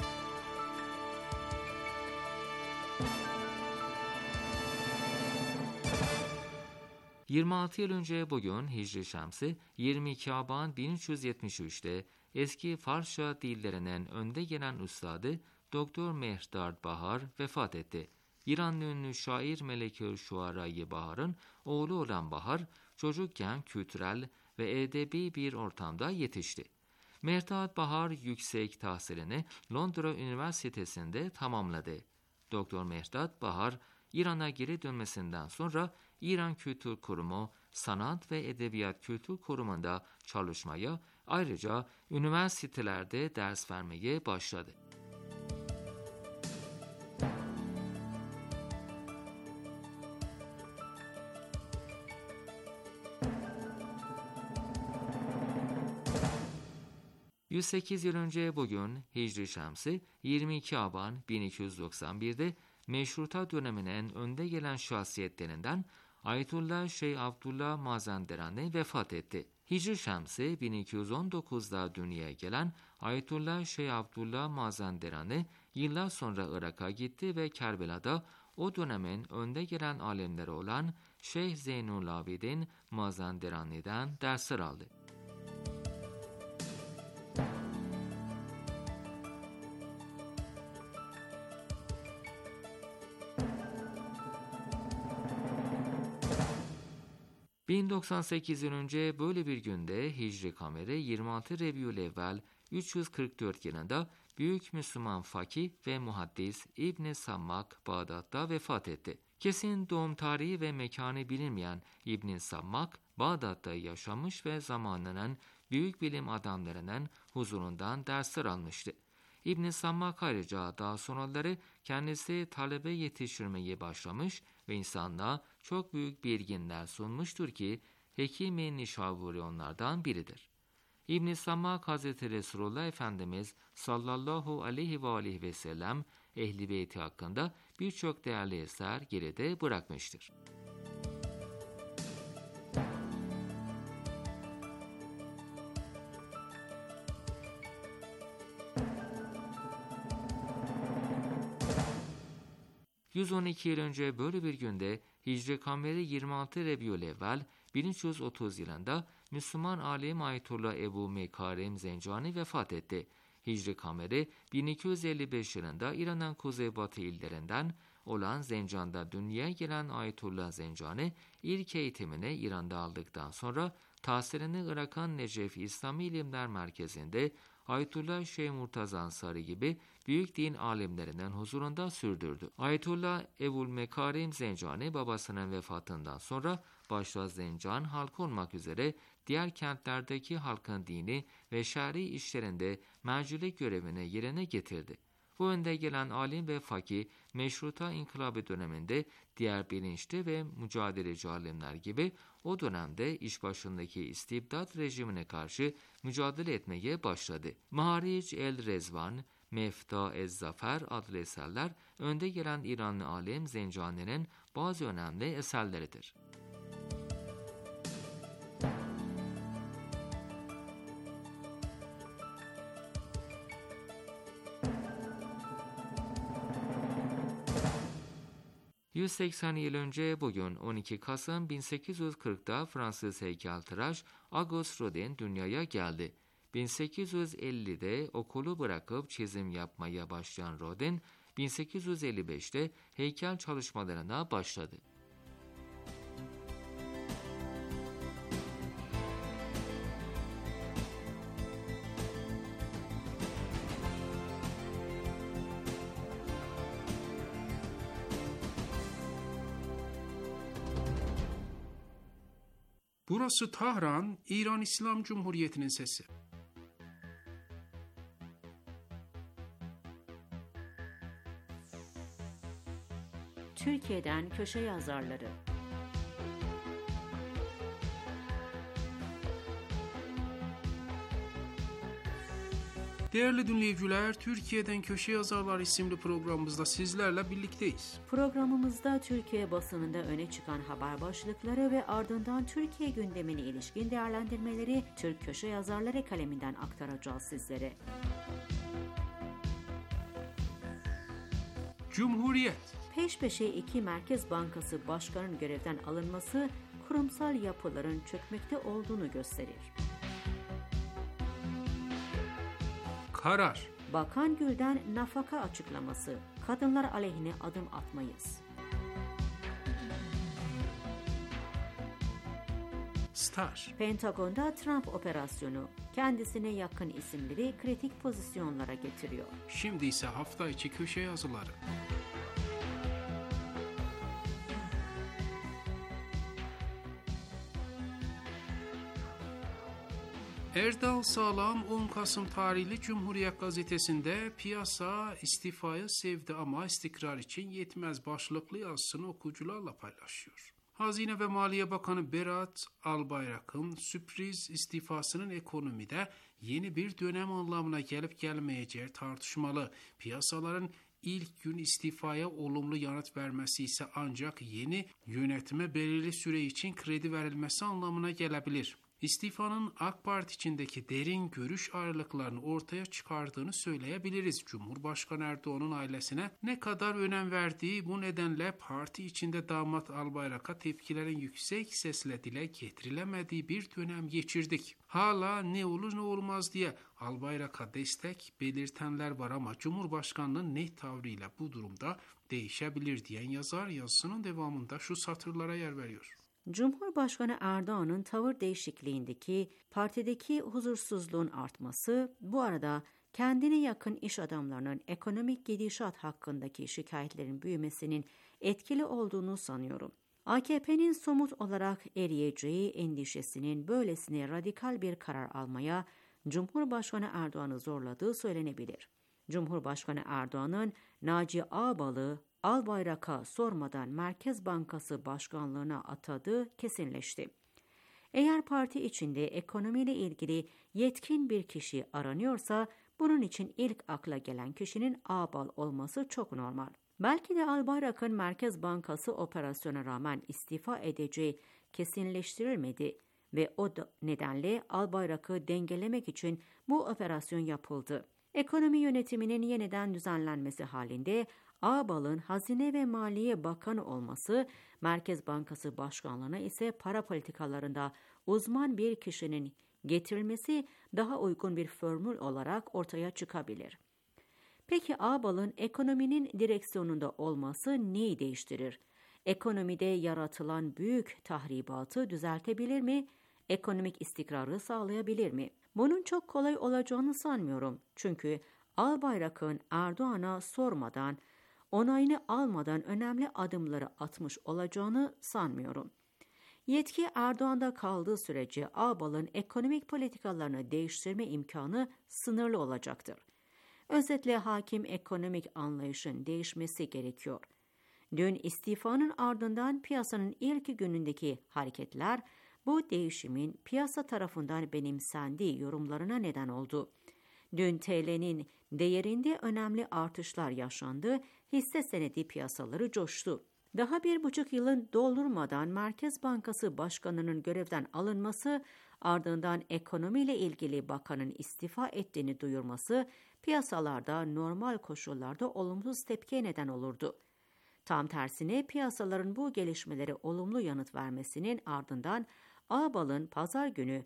yirmi altı yıl önce bugün Hicri Şemsi yirmi iki Aban bin üç yüz yetmiş üçte eski Farsça dillerinin önde gelen üstadı Doktor Mehdart Bahar vefat etti. İranlı ünlü şair Melek-i Şuara-i Bahar'ın oğlu olan Bahar, çocukken kültürel ve edebi bir ortamda yetişti. Mehdart Bahar yüksek tahsilini Londra Üniversitesi'nde tamamladı. Doktor Mehdart Bahar, İran'a geri dönmesinden sonra İran Kültür Kurumu, Sanat ve Edebiyat Kültür Kurumu'nda çalışmaya, ayrıca üniversitelerde ders vermeye başladı. yüz sekiz yıl önce bugün Hicri Şemsi yirmi iki Aban bin iki yüz doksan birde Meşruta döneminin önde gelen şahsiyetlerinden Ayetullah Şeyh Abdullah Mazanderani vefat etti. Hicri Şemsi bin iki yüz on dokuzda dünyaya gelen Ayetullah Şeyh Abdullah Mazanderani yıllar sonra Irak'a gitti ve Kerbela'da o dönemin önde gelen alimleri olan Şeyh Zeynul Abidin Mazanderani'den dersler aldı. bin doksan sekiz yıl önce böyle bir günde Hicri Kameri yirmi altı Rebiülevvel üç yüz kırk dört yılında büyük Müslüman fakih ve muhaddis İbn Sammak Bağdat'ta vefat etti. Kesin doğum tarihi ve mekanı bilinmeyen İbn Sammak Bağdat'ta yaşamış ve zamanının büyük bilim adamlarının huzurundan dersler almıştı. İbn Sammak ayrıca daha sonraları kendisi talebe yetiştirmeye başlamış ve insanlığa çok büyük bilginler sunmuştur ki Hekim-i Nişaburi onlardan biridir. İbn Sammak Hazreti Resulullah Efendimiz sallallahu aleyhi ve aleyhi ve sellem Ehl-i Beyti hakkında birçok değerli eser geride bırakmıştır. yüz on iki yıl önce böyle bir günde Hicri Kameri yirmi altı Rebiülevvel bin üç yüz otuz yılında Müslüman alim Ayetullah Ebu Mekarim Zencani vefat etti. Hicri Kameri bin iki yüz elli beş yılında İran'ın kuzeybatı illerinden olan Zencan'da dünyaya gelen Ayetullah Zencani ilk eğitimini İran'da aldıktan sonra tahsilini Irak'ın Necef İslami İlimler Merkezi'nde Ayetullah Şeyh Murtaza Ansari gibi büyük din alimlerinin huzurunda sürdürdü. Ayetullah Ebul Mekarim Zencani babasının vefatından sonra başta Zencan halkı olmak üzere diğer kentlerdeki halkın dini ve şer'i işlerinde mercilik görevini yerine getirdi. Bu önde gelen alim ve fakih Meşruta İnkılabı döneminde diğer bilinçli ve mücadeleci alimler gibi o dönemde iş başındaki istibdat rejimine karşı mücadele etmeye başladı. Maharic el-Rezvan, Mefta ez-Zafer adlı eserler önde gelen İranlı alim Zencani'nin bazı önemli eserleridir. yüz seksen yıl önce bugün on iki Kasım bin sekiz yüz kırkta Fransız heykeltıraş Auguste Rodin dünyaya geldi. bin sekiz yüz ellide okulu bırakıp çizim yapmaya başlayan Rodin, bin sekiz yüz elli beşte heykel çalışmalarına başladı. Burası Tahran, İran İslam Cumhuriyeti'nin sesi. Türkiye'den köşe yazarları. Değerli dinleyiciler, Türkiye'den Köşe Yazarlar isimli programımızda sizlerle birlikteyiz. Programımızda Türkiye basınında öne çıkan haber başlıkları ve ardından Türkiye gündemine ilişkin değerlendirmeleri Türk Köşe Yazarları kaleminden aktaracağız sizlere. Cumhuriyet. Peş peşe iki Merkez Bankası Başkanı'nın görevden alınması kurumsal yapıların çökmekte olduğunu gösterir. Karar. Bakan Gül'den nafaka açıklaması. Kadınlar aleyhine adım atmayız. Staj. Pentagon'da Trump operasyonu kendisine yakın isimleri kritik pozisyonlara getiriyor. Şimdi ise hafta içi köşe yazıları. Erdal Sağlam on Kasım tarihli Cumhuriyet gazetesinde piyasa istifayı sevdi ama istikrar için yetmez başlıklı yazısını okuyucularla paylaşıyor. Hazine ve Maliye Bakanı Berat Albayrak'ın sürpriz istifasının ekonomide yeni bir dönem anlamına gelip gelmeyeceği tartışmalı. Piyasaların ilk gün istifaya olumlu yanıt vermesi ise ancak yeni yönetime belirli süre için kredi verilmesi anlamına gelebilir. İstifanın AK Parti içindeki derin görüş ayrılıklarını ortaya çıkardığını söyleyebiliriz. Cumhurbaşkanı Erdoğan'ın ailesine ne kadar önem verdiği, bu nedenle parti içinde damat Albayrak'a tepkilerin yüksek sesle dile getirilemediği bir dönem geçirdik. Hala ne olur ne olmaz diye Albayrak'a destek belirtenler var ama Cumhurbaşkanı'nın net tavrıyla bu durumda değişebilir diyen yazar yazısının devamında şu satırlara yer veriyor. Cumhurbaşkanı Erdoğan'ın tavır değişikliğindeki partideki huzursuzluğun artması, bu arada kendine yakın iş adamlarının ekonomik gidişat hakkındaki şikayetlerin büyümesinin etkili olduğunu sanıyorum. A K P'nin somut olarak eriyeceği endişesinin böylesine radikal bir karar almaya Cumhurbaşkanı Erdoğan'ı zorladığı söylenebilir. Cumhurbaşkanı Erdoğan'ın Naci Ağbal'ı Albayrak'a sormadan Merkez Bankası Başkanlığı'na atadığı kesinleşti. Eğer parti içinde ekonomiyle ilgili yetkin bir kişi aranıyorsa, bunun için ilk akla gelen kişinin Ağbal olması çok normal. Belki de Albayrak'ın Merkez Bankası operasyona rağmen istifa edeceği kesinleştirilmedi ve o nedenle Albayrak'ı dengelemek için bu operasyon yapıldı. Ekonomi yönetiminin yeniden düzenlenmesi halinde Ağbal'ın Hazine ve Maliye Bakanı olması, Merkez Bankası Başkanlığı'na ise para politikalarında uzman bir kişinin getirilmesi daha uygun bir formül olarak ortaya çıkabilir. Peki Ağbal'ın ekonominin direksiyonunda olması neyi değiştirir? Ekonomide yaratılan büyük tahribatı düzeltebilir mi? Ekonomik istikrarı sağlayabilir mi? Bunun çok kolay olacağını sanmıyorum. Çünkü Albayrak'ın Erdoğan'a sormadan, onayını almadan önemli adımları atmış olacağını sanmıyorum. Yetki Erdoğan'da kaldığı sürece Ağbal'ın ekonomik politikalarını değiştirme imkanı sınırlı olacaktır. Özetle hakim ekonomik anlayışın değişmesi gerekiyor. Dün istifanın ardından piyasanın ilk günündeki hareketler bu değişimin piyasa tarafından benimsendiği yorumlarına neden oldu. Dün T L'nin değerinde önemli artışlar yaşandı, hisse senedi piyasaları coştu. Daha bir buçuk yılın doldurmadan Merkez Bankası Başkanı'nın görevden alınması, ardından ekonomiyle ilgili bakanın istifa ettiğini duyurması, piyasalarda normal koşullarda olumsuz tepkiye neden olurdu. Tam tersine piyasaların bu gelişmelere olumlu yanıt vermesinin ardından Ağbal'ın pazar günü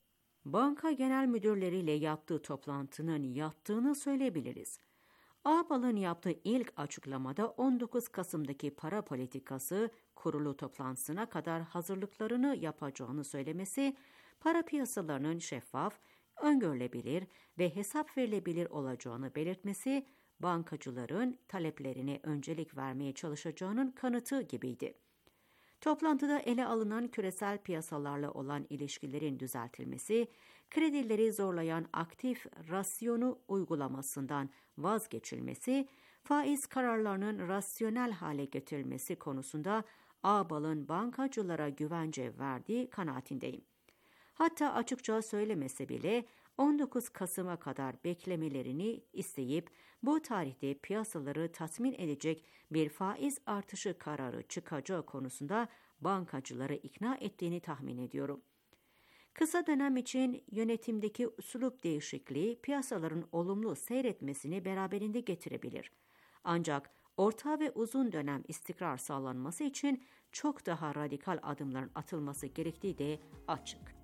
banka genel müdürleriyle yaptığı toplantının yattığını söyleyebiliriz. Ağbal'ın yaptığı ilk açıklamada on dokuz Kasım'daki para politikası kurulu toplantısına kadar hazırlıklarını yapacağını söylemesi, para piyasalarının şeffaf, öngörülebilir ve hesap verilebilir olacağını belirtmesi, bankacıların taleplerine öncelik vermeye çalışacağının kanıtı gibiydi. Toplantıda ele alınan küresel piyasalarla olan ilişkilerin düzeltilmesi, kredileri zorlayan aktif rasyonu uygulamasından vazgeçilmesi, faiz kararlarının rasyonel hale getirilmesi konusunda Ağbal'ın bankacılara güvence verdiği kanaatindeyim. Hatta açıkça söylemese bile on dokuz Kasım'a kadar beklemelerini isteyip bu tarihte piyasaları tatmin edecek bir faiz artışı kararı çıkacağı konusunda bankacıları ikna ettiğini tahmin ediyorum. Kısa dönem için yönetimdeki üslup değişikliği piyasaların olumlu seyretmesini beraberinde getirebilir. Ancak orta ve uzun dönem istikrar sağlanması için çok daha radikal adımların atılması gerektiği de açık.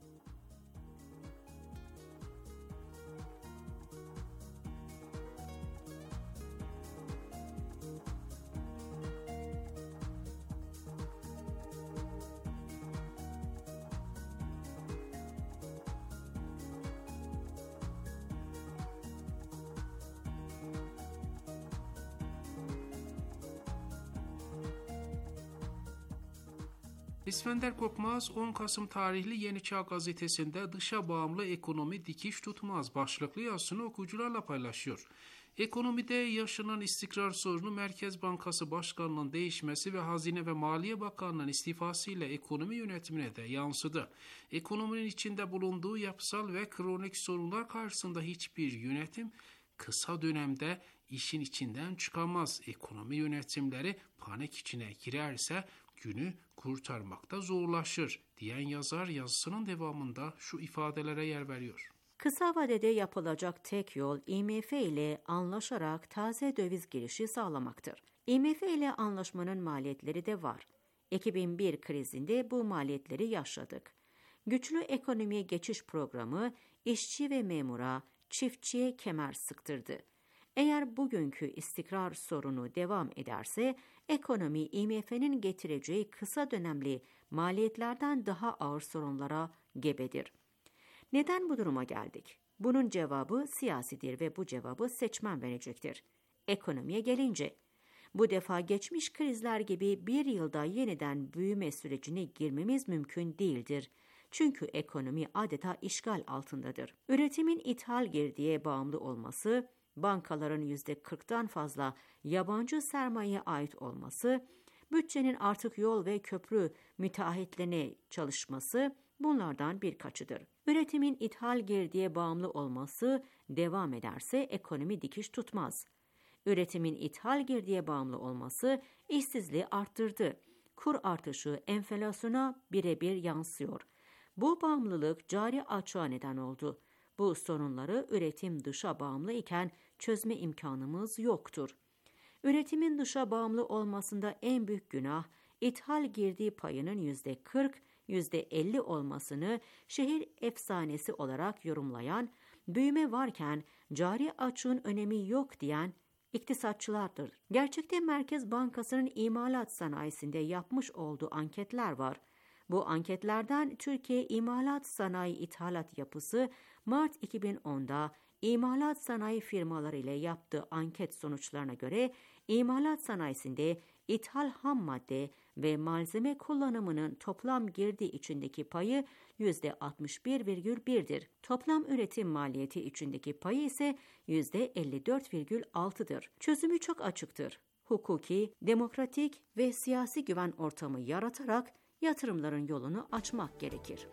İskender Korkmaz on Kasım tarihli Yeni Çağ gazetesinde dışa bağımlı ekonomi dikiş tutmaz başlıklı yazısını okuyucularla paylaşıyor. Ekonomide yaşanan istikrar sorunu Merkez Bankası Başkanı'nın değişmesi ve Hazine ve Maliye Bakanı'nın istifasıyla ekonomi yönetimine de yansıdı. Ekonominin içinde bulunduğu yapısal ve kronik sorunlar karşısında hiçbir yönetim kısa dönemde işin içinden çıkamaz. Ekonomi yönetimleri panik içine girerse günü kurtarmakta zorlaşır diyen yazar yazısının devamında şu ifadelere yer veriyor. Kısa vadede yapılacak tek yol I M F ile anlaşarak taze döviz girişi sağlamaktır. I M F ile anlaşmanın maliyetleri de var. iki bin bir krizinde bu maliyetleri yaşadık. Güçlü ekonomiye geçiş programı işçi ve memura, çiftçiye kemer sıktırdı. Eğer bugünkü istikrar sorunu devam ederse, ekonomi I M F'nin getireceği kısa dönemli maliyetlerden daha ağır sorunlara gebedir. Neden bu duruma geldik? Bunun cevabı siyasidir ve bu cevabı seçmen verecektir. Ekonomiye gelince, bu defa geçmiş krizler gibi bir yılda yeniden büyüme sürecine girmemiz mümkün değildir. Çünkü ekonomi adeta işgal altındadır. Üretimin ithal girdiye bağımlı olması, bankaların yüzde kırktan fazla yabancı sermayeye ait olması, bütçenin artık yol ve köprü müteahhitlerine çalışması bunlardan birkaçıdır. Üretimin ithal girdiye bağımlı olması devam ederse ekonomi dikiş tutmaz. Üretimin ithal girdiye bağımlı olması işsizliği arttırdı. Kur artışı enflasyona birebir yansıyor. Bu bağımlılık cari açığa neden oldu. Bu sorunları üretim dışa bağımlı iken çözme imkanımız yoktur. Üretimin dışa bağımlı olmasında en büyük günah, ithal girdi payının yüzde kırk, yüzde elli olmasını şehir efsanesi olarak yorumlayan, büyüme varken cari açığın önemi yok diyen iktisatçılardır. Gerçekte Merkez Bankası'nın imalat sanayisinde yapmış olduğu anketler var. Bu anketlerden Türkiye İmalat Sanayi İthalat Yapısı Mart iki bin onda imalat sanayi firmaları ile yaptığı anket sonuçlarına göre imalat sanayisinde ithal ham madde ve malzeme kullanımının toplam girdi içindeki payı yüzde altmış bir virgül bir'dir. Toplam üretim maliyeti içindeki payı ise yüzde elli dört virgül altı'dır. Çözümü çok açıktır. Hukuki, demokratik ve siyasi güven ortamı yaratarak yatırımların yolunu açmak gerekir.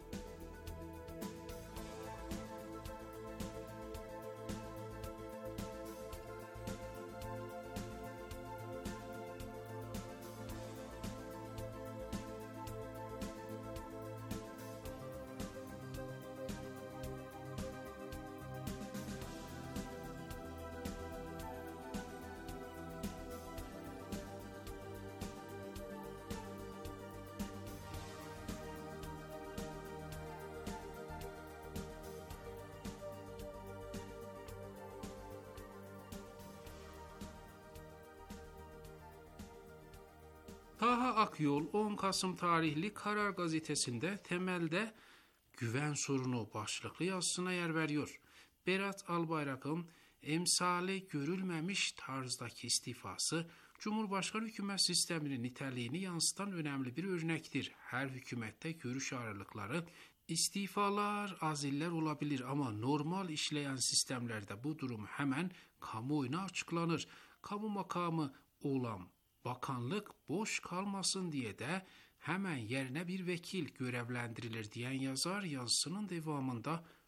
Taha Akyol on Kasım tarihli Karar Gazetesi'nde temelde güven sorunu başlıklı yazısına yer veriyor. Berat Albayrak'ın emsali görülmemiş tarzdaki istifası, Cumhurbaşkanı hükümet sisteminin niteliğini yansıtan önemli bir örnektir. Her hükümette görüş ayrılıkları, istifalar, aziller olabilir ama normal işleyen sistemlerde bu durum hemen kamuoyuna açıklanır. Kamu makamı olan bakanlık boş kalmasın diye de hemen yerine bir vekil görevlendirilir diyen yazar yazısının devamında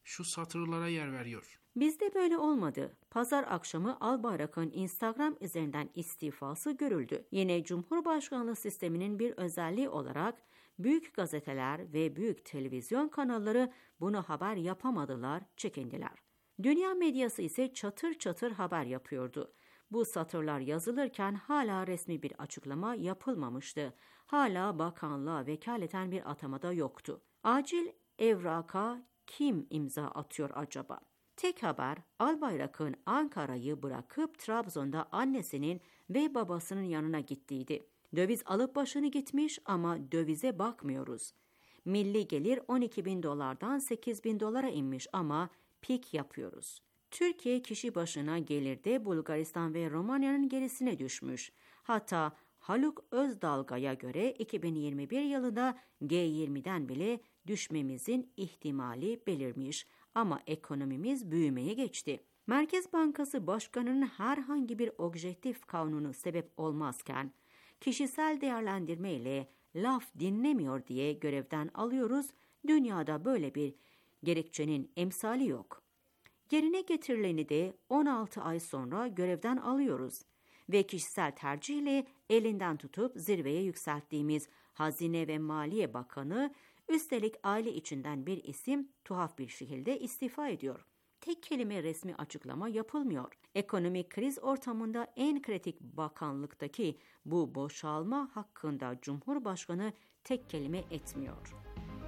şu satırlara yer veriyor. Bizde böyle olmadı. Pazar akşamı Albayrak'ın Instagram üzerinden istifası görüldü. Yine Cumhurbaşkanlığı sisteminin bir özelliği olarak büyük gazeteler ve büyük televizyon kanalları bunu haber yapamadılar, çekindiler. Dünya medyası ise çatır çatır haber yapıyordu. Bu satırlar yazılırken hala resmi bir açıklama yapılmamıştı. Hala bakanlığa vekaleten bir atamada yoktu. Acil evraka kim imza atıyor acaba? Tek haber, Albayrak'ın Ankara'yı bırakıp Trabzon'da annesinin ve babasının yanına gittiğiydi. Döviz alıp başını gitmiş ama dövize bakmıyoruz. Milli gelir on iki bin dolardan sekiz bin dolara inmiş ama pik yapıyoruz. Türkiye kişi başına gelirde Bulgaristan ve Romanya'nın gerisine düşmüş. Hatta Haluk Özdalga'ya göre iki bin yirmi bir yılında G yirmiden bile düşmemizin ihtimali belirmiş ama ekonomimiz büyümeye geçti. Merkez Bankası Başkanı'nın herhangi bir objektif kanunu sebep olmazken kişisel değerlendirme ile laf dinlemiyor diye görevden alıyoruz. Dünyada böyle bir gerekçenin emsali yok. Yerine getirileni de on altı ay sonra görevden alıyoruz ve kişisel tercihle elinden tutup zirveye yükselttiğimiz Hazine ve Maliye Bakanı, üstelik aile içinden bir isim, tuhaf bir şekilde istifa ediyor. Tek kelime resmi açıklama yapılmıyor. Ekonomik kriz ortamında en kritik bakanlıktaki bu boşalma hakkında Cumhurbaşkanı tek kelime etmiyor.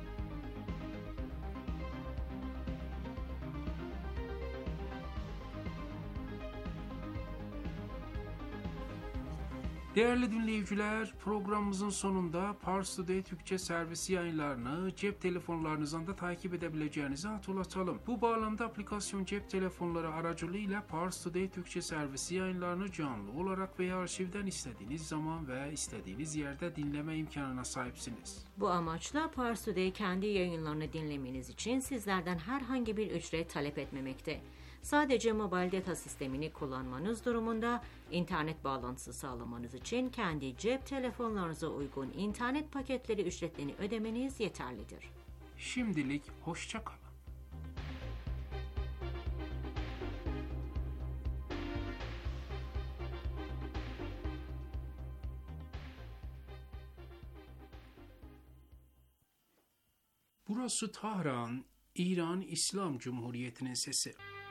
Değerli dinleyiciler, programımızın sonunda Pars Today Türkçe servisi yayınlarını cep telefonlarınızdan da takip edebileceğinizi hatırlatalım. Bu bağlamda aplikasyon cep telefonları aracılığıyla Pars Today Türkçe servisi yayınlarını canlı olarak veya arşivden istediğiniz zaman ve istediğiniz yerde dinleme imkanına sahipsiniz. Bu amaçla Pars Today kendi yayınlarını dinlemeniz için sizlerden herhangi bir ücret talep etmemekte. Sadece mobil data sistemini kullanmanız durumunda internet bağlantısı sağlamanız için kendi cep telefonlarınıza uygun internet paketleri ücretlerini ödemeniz yeterlidir. Şimdilik hoşça kalın. Burası Tahran, İran İslam Cumhuriyeti'nin sesi.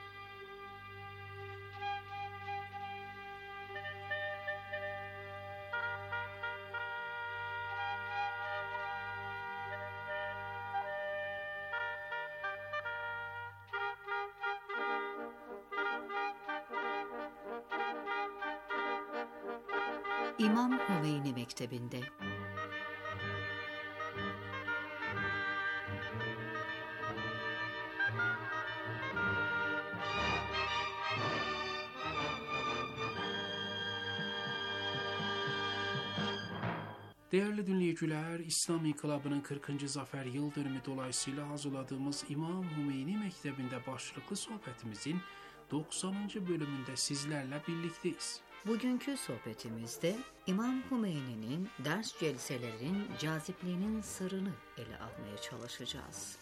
İmam Hümeyni Mektebi'nde. Değerli dinleyiciler, İslam İnkılabı'nın kırkıncı zafer yıl dönümü dolayısıyla hazırladığımız İmam Hümeyni Mektebi'nde başlıklı sohbetimizin doksanıncı bölümünde sizlerle birlikteyiz. Bugünkü sohbetimizde İmam Hümeyni'nin ders celselerinin cazipliğinin sırrını ele almaya çalışacağız.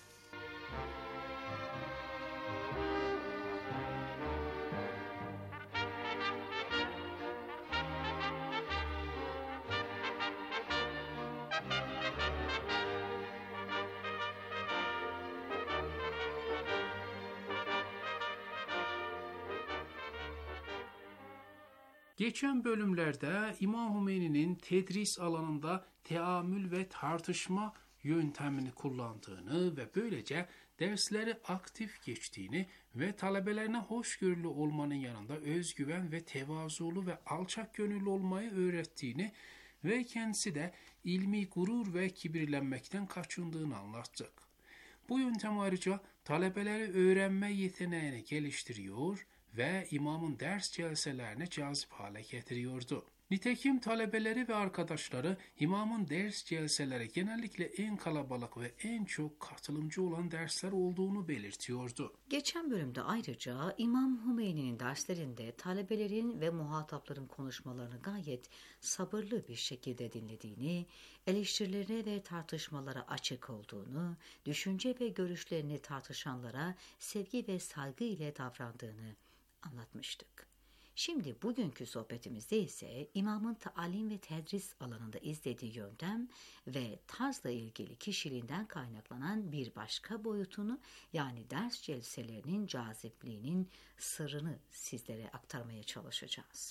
Geçen bölümlerde İmam Hümeyni'nin tedris alanında teamül ve tartışma yöntemini kullandığını ve böylece dersleri aktif geçtiğini ve talebelerine hoşgörülü olmanın yanında özgüven ve tevazulu ve alçak gönüllü olmayı öğrettiğini ve kendisi de ilmi gurur ve kibirlenmekten kaçındığını anlattık. Bu yöntem ayrıca talebeleri öğrenme yeteneğini geliştiriyor ve imamın ders celselerine cazip hale getiriyordu. Nitekim talebeleri ve arkadaşları imamın ders celseleri genellikle en kalabalık ve en çok katılımcı olan dersler olduğunu belirtiyordu. Geçen bölümde ayrıca İmam Hümeyni'nin derslerinde talebelerin ve muhatapların konuşmalarını gayet sabırlı bir şekilde dinlediğini, eleştirilere ve tartışmalara açık olduğunu, düşünce ve görüşlerini tartışanlara sevgi ve saygı ile davrandığını anlatmıştık. Şimdi bugünkü sohbetimizde ise imamın talim ve tedris alanında izlediği yöntem ve tarzla ilgili kişiliğinden kaynaklanan bir başka boyutunu, yani ders celselerinin cazipliğinin sırrını sizlere aktarmaya çalışacağız.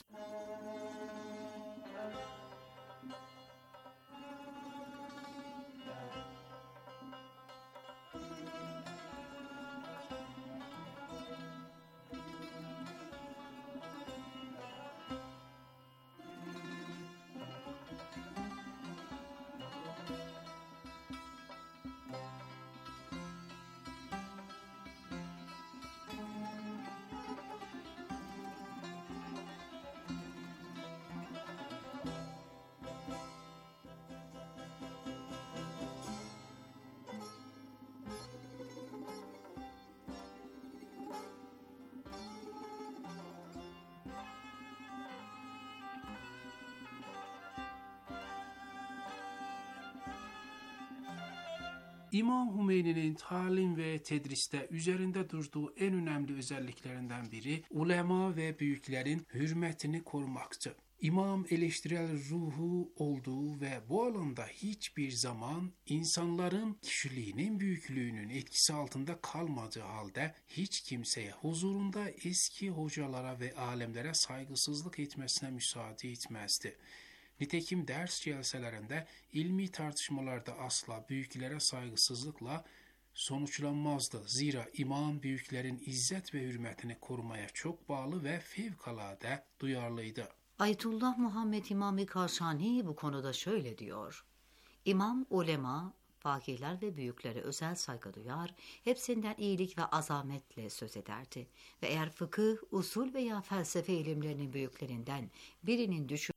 İmam Hümeyni'nin talim ve tedriste üzerinde durduğu en önemli özelliklerinden biri ulema ve büyüklerin hürmetini korumaktı. İmam eleştirel ruhu olduğu ve bu alanda hiçbir zaman insanların kişiliğinin büyüklüğünün etkisi altında kalmadığı halde hiç kimseye huzurunda eski hocalara ve alemlere saygısızlık etmesine müsaade etmezdi. Nitekim ders celselerinde ilmi tartışmalarda asla büyüklere saygısızlıkla sonuçlanmazdı. Zira imam büyüklerin izzet ve hürmetini korumaya çok bağlı ve fevkalade duyarlıydı. Ayetullah Muhammed İmam-ı Kaşani bu konuda şöyle diyor: İmam, ulema, fakihler ve büyüklere özel saygı duyar, hepsinden iyilik ve azametle söz ederdi. Ve eğer fıkıh, usul veya felsefe ilimlerinin büyüklerinden birinin düşün